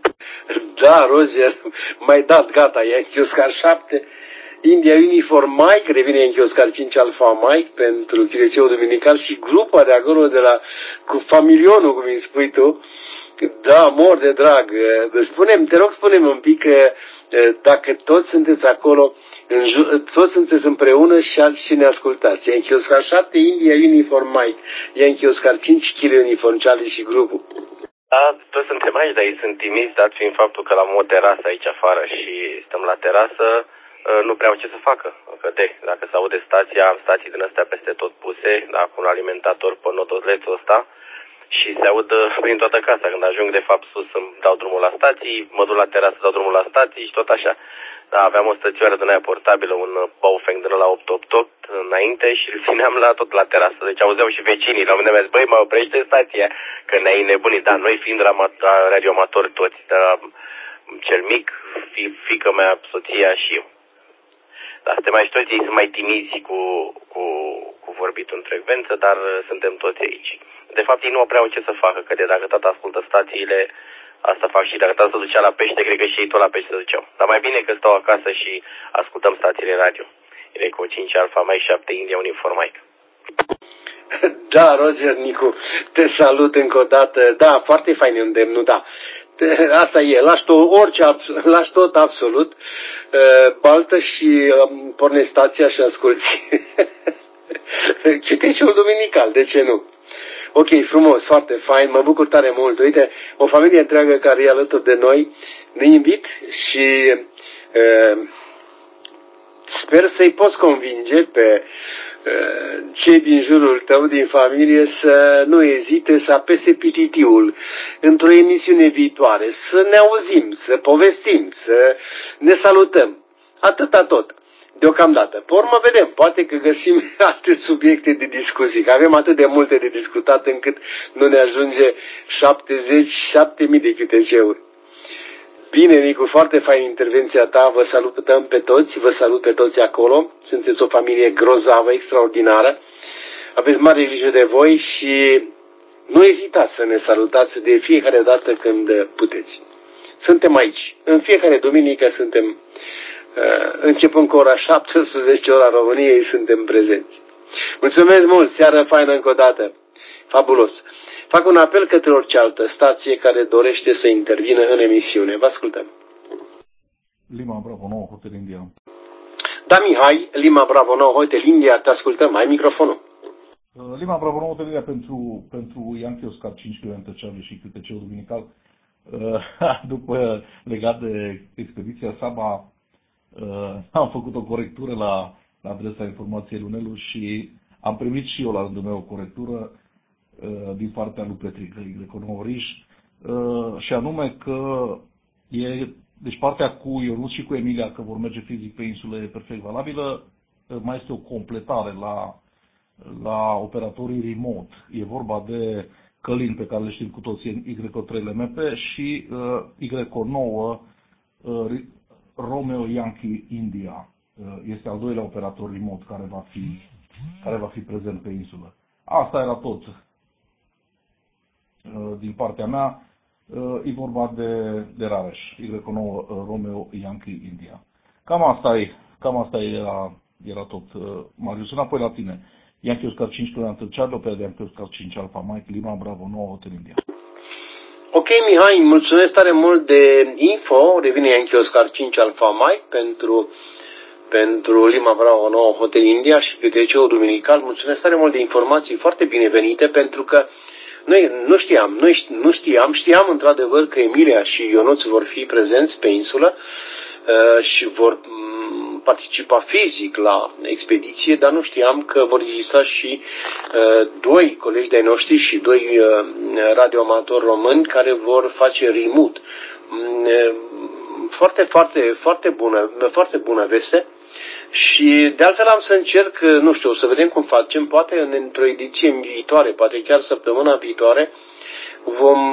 Da, Roger, mai dat, gata, Yankee Oscar 7 India Uniform Mike, revine Yankee Oscar 5 Alpha Mike pentru QTC-ul duminical și grupa de acolo cu familionul, cum îi spui tu. Da, mor de drag. Te rog, spune-mi un pic dacă toți sunteți acolo, toți sunteți împreună și ne ascultați. Yankee Oscar 7 India Uniform Mike, Yankee Oscar 5 Kilo Uniform Charlie și grupul. Da, toți suntem aici, dar ei sunt timizi, dat fiind faptul că am o terasă aici afară și stăm la terasă, nu prea au ce să facă. Că dacă se aude stația, am stații din astea peste tot puse, da, cu un alimentator pe notozlețul ăsta și se aud prin toată casa. Când ajung de fapt sus îmi dau drumul la stații, mă duc la terasă, dau drumul la stații și tot așa. Da, aveam o stățioară din aia portabilă, un Baofeng din la 888 înainte și îl țineam tot la terasă. Deci auzeau și vecinii. La un moment dat mi-a zis, băi, mă oprește stația, că ne-ai nebunit. Da, noi fiind radioamatori toți, dar cel mic, fiica mea, soția și eu. Da, suntem aici toți, ei sunt mai timizi cu vorbitul în frecvență, dar suntem toți aici. De fapt, ei nu prea au ce să facă, că de dacă tata ascultă stațiile, asta fac și dacă tata se ducea la pește, cred că și ei tot la pește se duceau. Dar mai bine că stau acasă și ascultăm stațiile radio. Y-Co 5 Alpha Mike 7 India Uniform Mike. Da, Roger, Nicu, te salut încă o dată. Da, foarte fain îndemnul, da. Asta e, lași tot absolut, baltă și pornești stația și asculti. QTC-ul duminical, de ce nu? Ok, frumos, foarte fain, mă bucur tare mult. Uite, o familie întreagă care e alături de noi, ne invit și Sper să-i poți convinge pe cei din jurul tău, din familie, să nu ezite să apese pititiul într-o emisiune viitoare, să ne auzim, să povestim, să ne salutăm. Atâta tot. Deocamdată. Pe urmă vedem, poate că găsim alte subiecte de discuții, că avem atât de multe de discutat încât nu ne ajunge 77.000 de QTC-uri. Bine, Nicu, foarte fain intervenția ta, vă salutăm pe toți, vă salut pe toți acolo, sunteți o familie grozavă, extraordinară, aveți mare grijă de voi și nu ezitați să ne salutați de fiecare dată când puteți. Suntem aici, în fiecare duminică suntem, începând cu ora 17, ora României, suntem prezenți. Mulțumesc mult, seară faină încă o dată, fabulos. Fac un apel către orice altă stație care dorește să intervină în emisiune. Vă ascultăm. Lima Bravo 9, Hotel India. Da, Mihai, Lima Bravo 9, Hotel India, te ascultăm. Ai microfonul. Lima Bravo 9, Hotel India pentru Yankee Oscar 5 km Charlie și QTC-ul duminical. După legat de expediția Saba, am făcut o corectură la adresa informației lui Nelu și am primit și eu la rândul meu o corectură din partea lui Petrică, Greconoriș, și anume că deci partea cu Ionuț și cu Emilia, că vor merge fizic pe insulă, e perfect valabilă, mai este o completare la operatorii remote. E vorba de Călin, pe care le știm cu toții, YO3LMP și YO9 Romeo Yankee India. Este al doilea operator remote care va fi prezent pe insulă. Asta era tot din partea mea. E vorba de Rareș, Y9 Romeo Yankee India. Cam asta era tot. Marius, înapoi la tine. Yankee Oscar 5 km Charlie, pe Yankee Oscar 5 Alpha Mike, Lima Bravo 9 Hotel India. Ok, Mihai, mulțumesc tare mult de info. Revine Yankee Oscar 5 Alpha Mike pentru Lima Bravo 9 Hotel India și QTC-ul duminical. Mulțumesc tare mult de informații foarte binevenite, pentru că noi nu știam într-adevăr că Emilia și Ionuț vor fi prezenți pe insulă și vor participa fizic la expediție, dar nu știam că vor exista și doi colegi de-ai noștri și doi radioamatori români care vor face remote. Foarte bună veste. Și de altfel am să încerc, nu știu, o să vedem cum facem, poate într-o ediție viitoare, poate chiar săptămâna viitoare, vom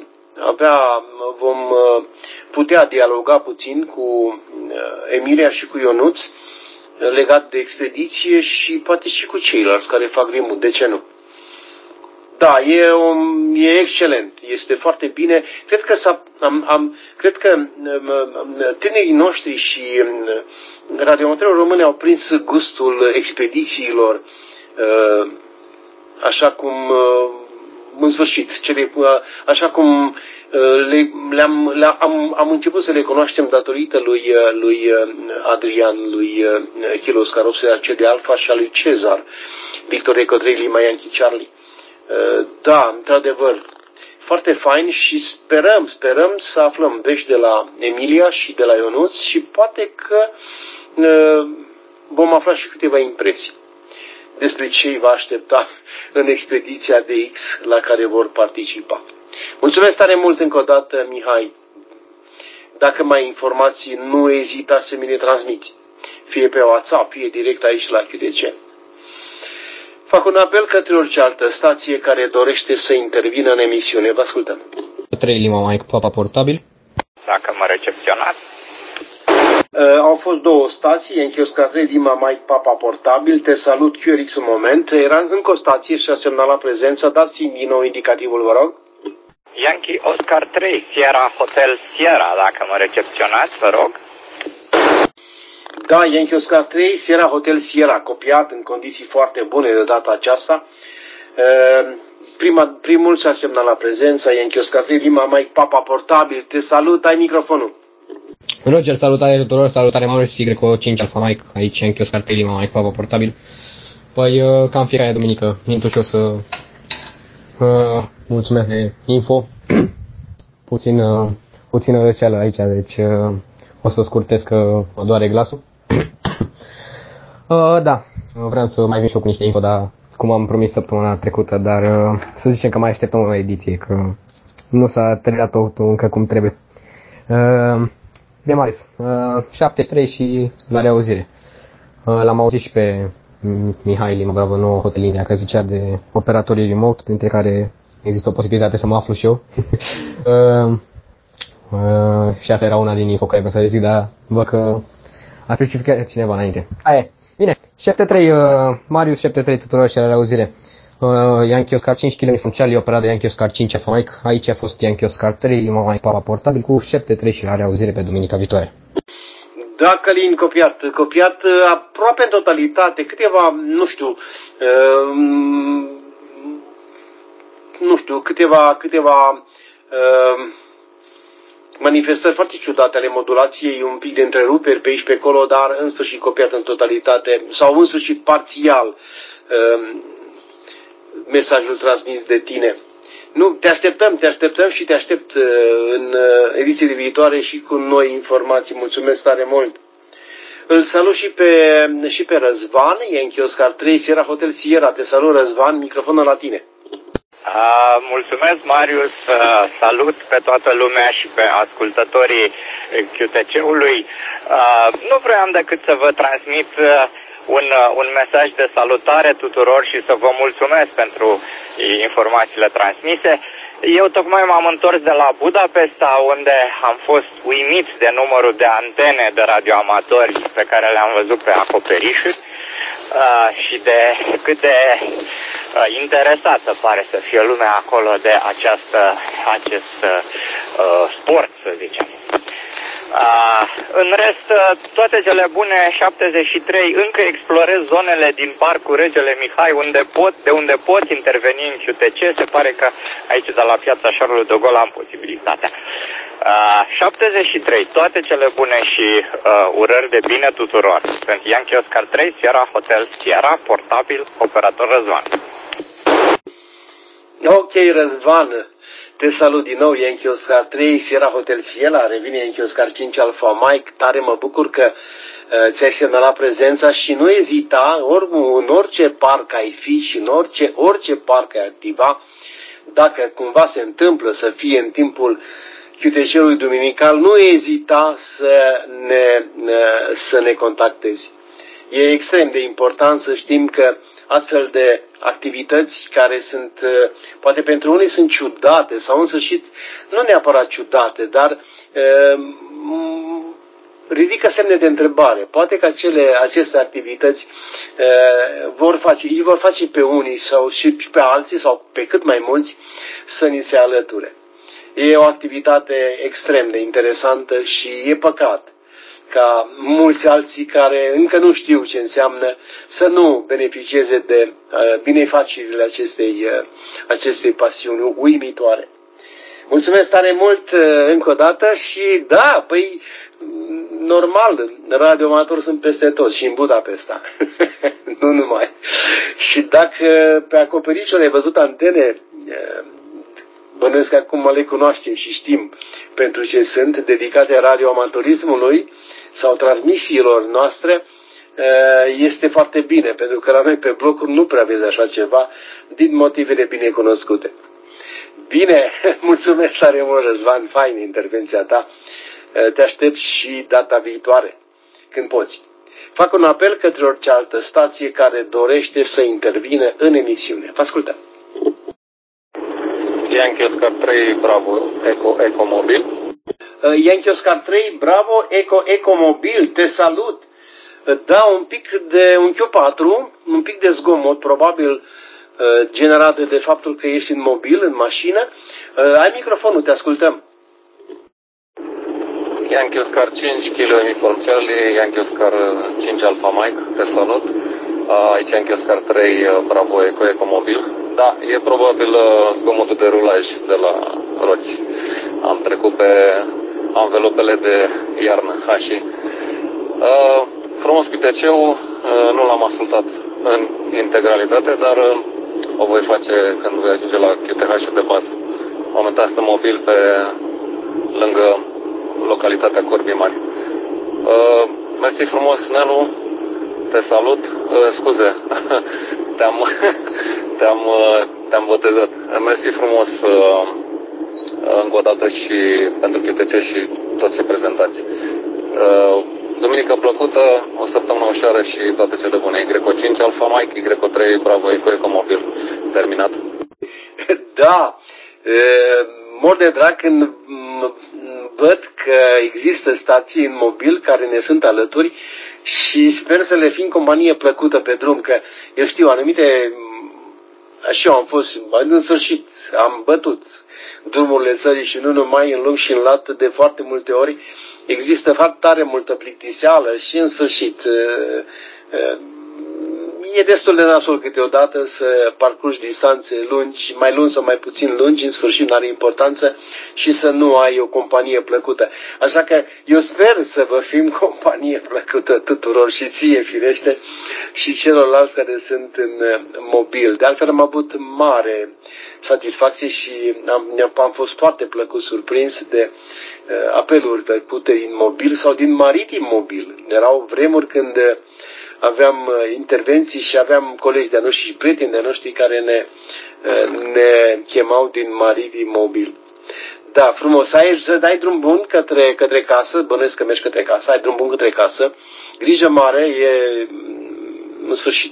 putea dialoga puțin cu Emilia și cu Ionuț legat de expediție și poate și cu ceilalți care fac remote, de ce nu? Da, e excelent, este foarte bine. Cred că tinerii noștri și radioamatorul români au prins gustul expedițiilor, așa cum, în sfârșit, așa cum am început să le cunoaștem datorită lui Adrian, lui Kilo Oscar 8 de Alfa și a lui Cezar, Victor Eco 3 Lima Yankee Charlie. Da, într-adevăr, foarte fain și sperăm să aflăm vești de la Emilia și de la Ionuț și poate că vom afla și câteva impresii despre ce îi va aștepta în expediția de X la care vor participa. Mulțumesc tare mult încă o dată, Mihai. Dacă mai ai informații, nu ezita să mi le transmiți, fie pe WhatsApp, fie direct aici la QTC. Fac un apel către orice altă stație care dorește să intervină în emisiune. Vă ascultăm. 3 Lima Mike Papa Portabil. Dacă mă recepționați. Au fost două stații, Yankee Oscar 3 Lima Mike Papa Portabil. Te salut, QRX un moment. Era încă o stație și a semnalat prezența. Dați-mi din nou indicativul, vă rog. Yankee Oscar 3 Sierra Hotel Sierra, dacă mă recepționați, vă rog. Da, Yankee Oscar 3, Sierra Hotel Sierra, copiat în condiții foarte bune de data aceasta. Primul s-a semnat la prezența, Yankee Oscar 3, Lima Mike Papa Portabil. Te salut, ai microfonul. Roger, salutare tuturor, salutare Marius, YO5 Alpha Mike, aici Yankee Oscar 3, Lima Mike Papa Portabil. Păi, cam fiecare duminică, intru și o să mulțumesc de info. Puțină răceală aici, deci o să scurtez că mă doare glasul. Da, vreau să mai vin și eu cu niște info, dar cum am promis săptămâna trecută, dar să zicem că mai așteptăm o ediție, că nu s-a terminat totul încă cum trebuie. Bine, Marius, 73 și la reauzire. L-am auzit și pe Mihai Lima Bravo, nouă Hotelindia, că zicea de operatorii remote, printre care există o posibilitate să mă aflu și eu. Și asta era una din info care vreau să zic, dar văd că a specificat cineva înainte. Aia e. Bine, 73, Marius, 73 tuturor și la reauzire. Yankee Oscar 5 km from Charlie, operat de Yankee Oscar 5 Alpha Mike. Aici a fost Yankee Oscar 3, Mike Papa portabil cu 73 și la reauzire pe duminica viitoare. Da, Călin, copiat aproape în totalitate, câteva, câteva manifestări foarte ciudate ale modulației, un pic de întreruperi pe aici pe acolo, dar în sfârșit copiat în totalitate sau în sfârșit parțial mesajul transmis de tine. Nu, te așteptăm și te aștept în edițiile viitoare și cu noi informații. Mulțumesc tare mult. Îl salut și pe Răzvan, Yankee Oscar 3, Sierra Hotel Sierra. Te salut, Răzvan, microfonul la tine. Mulțumesc, Marius, salut pe toată lumea și pe ascultătorii QTC-ului. Nu vreau decât să vă transmit un mesaj de salutare tuturor și să vă mulțumesc pentru informațiile transmise. Eu tocmai m-am întors de la Budapesta, unde am fost uimit de numărul de antene de radioamatori pe care le-am văzut pe acoperișuri și de cât de interesată pare să fie lumea acolo de acest sport, să zicem. În rest, toate cele bune, 73, încă explorez zonele din Parcul Regele Mihai, de unde pot interveni în QTC. Se pare că aici, de la Piața Charles de Gaulle, am posibilitatea. 73, toate cele bune și urări de bine tuturor. Sunt Yankee Oscar 3, Sierra Hotel Sierra, portabil, operator Răzvan. Ok, Răzvan. Te salut din nou, Yankee Oscar 3, Sierra Hotel Sierra, revine Yankee Oscar 5 Alpha Mike. Tare mă bucur că ți-ai semnalat prezența și nu ezita, în orice parc ai fi și în orice parc ai activa, dacă cumva se întâmplă să fie în timpul QTC-ului duminical, nu ezita să ne contactezi. E extrem de important să știm că astfel de activități care sunt, poate pentru unii sunt ciudate sau în sfârșit, nu neapărat ciudate, dar ridică semne de întrebare. Poate că aceste activități îi vor face pe unii sau și pe alții sau pe cât mai mulți să ni se alăture. E o activitate extrem de interesantă și e păcat ca mulți alții care încă nu știu ce înseamnă să nu beneficieze de binefacerile acestei pasiuni uimitoare. Mulțumesc tare mult încă o dată și da, păi normal, radioamatori sunt peste tot și în Budapesta, nu numai. Și dacă pe acoperișul ai văzut antene, bănuiesc că acum le cunoaștem și știm pentru ce sunt, dedicate radioamatorismului sau transmisiilor noastre, este foarte bine, pentru că la noi pe blocuri nu prea vezi așa ceva, din motivele bine cunoscute. Bine, mulțumesc tare mult, Răzvan, fain intervenția ta. Te aștept și data viitoare, când poți. Fac un apel către orice altă stație care dorește să intervină în emisiune. Vă ascultăm. Yankee Oscar 3, Bravo, Eco Mobil. Yankee Oscar 3, Bravo, Eco Mobil, te salut. Da, un Q4, un pic de zgomot, probabil generat de faptul că ești în mobil, în mașină. Ai microfonul, te ascultăm. Yankee Oscar 5, Kilo Uniform Charlie, Yankee Oscar 5 Alpha Mike, te salut. Aici Yankee Oscar 3, Bravo, Eco Mobil. Da, e probabil zgomotul de rulaj de la roți. Am trecut pe anvelopele de iarnă, hașii. Frumos QTC-ul, nu l-am ascultat în integralitate, dar o voi face când voi ajunge la QTH-ul de bază. Momentan sunt mobil pe lângă localitatea Corbii Mari. Mersi frumos, Nelu, te salut. Scuze, te-am botezat. Mersi frumos încă o dată și pentru QTC și tot ce prezentați. Duminică plăcută, o săptămână ușoară și toate cele bune. Y5 Alfa Mike, Y3 Bravo Ecomobil. Terminat. Da, mor de drag când văd că există stații în mobil care ne sunt alături și sper să le fim companie plăcută pe drum, că eu știu anumite, și eu am fost, în sfârșit, am bătut drumurile țării și nu numai în lung și în lat de foarte multe ori. Există foarte tare multă plictiseală și în sfârșit e destul de nasol câteodată să parcurgi distanțe lungi, mai lungi sau mai puțin lungi, în sfârșit nu are importanță și să nu ai o companie plăcută. Așa că eu sper să vă fim companie plăcută tuturor și ție, firește, și celorlalți care sunt în mobil. De altfel am avut mare satisfacție și am fost foarte plăcut surprins de apeluri plăcute din mobil sau din maritim mobil. Erau vremuri când aveam intervenții și aveam colegi de-a noștri și prieteni de-a noștri care ne chemau din maritim mobil. Da, frumos. Ai să dai drum bun către casă, bănuiesc că mergi către casă, ai drum bun către casă. Grijă mare, e în sfârșit.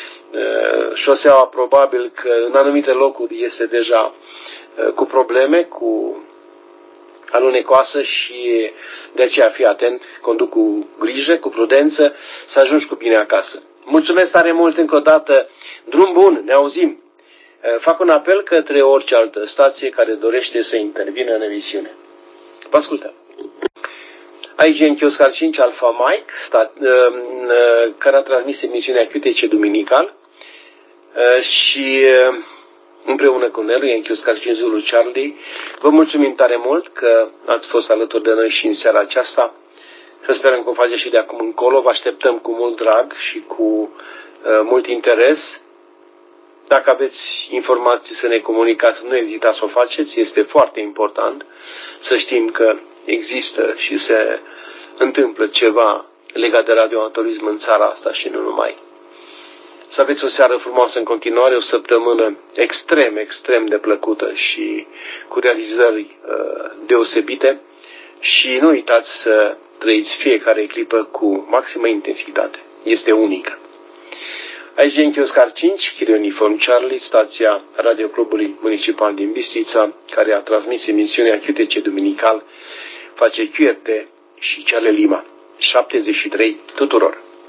Șoseaua probabil că în anumite locuri este deja cu probleme, cu alunecoasă și de aceea fii atent, conduc cu grijă, cu prudență, să ajungi cu bine acasă. Mulțumesc tare mult încă o dată, drum bun, ne auzim. Fac un apel către orice altă stație care dorește să intervină în emisiune. Vă ascultăm. Aici e în Chioscar 5 Alfa Mike, care a transmis emisiunea QTC duminical și împreună cu Nelu, e în Chioscar 5 Zulu Charlie. Vă mulțumim tare mult că ați fost alături de noi și în seara aceasta. Să sperăm că o faceți și de acum încolo. Vă așteptăm cu mult drag și cu mult interes. Dacă aveți informații să ne comunicați, nu ezitați să o faceți. Este foarte important să știm că există și se întâmplă ceva legat de radioamatorism în țara asta și nu numai. Să aveți o seară frumoasă în continuare, o săptămână extrem de plăcută și cu realizări deosebite și nu uitați să trăiți fiecare clipă cu maximă intensitate. Este unică. Aici e în Chioscar 5, Chirie Uniform Charlie, stația Radioclubului Municipal din Bistrița, care a transmis emisiunea QTC duminical, face QRT și Ceale Lima. 73 tuturor!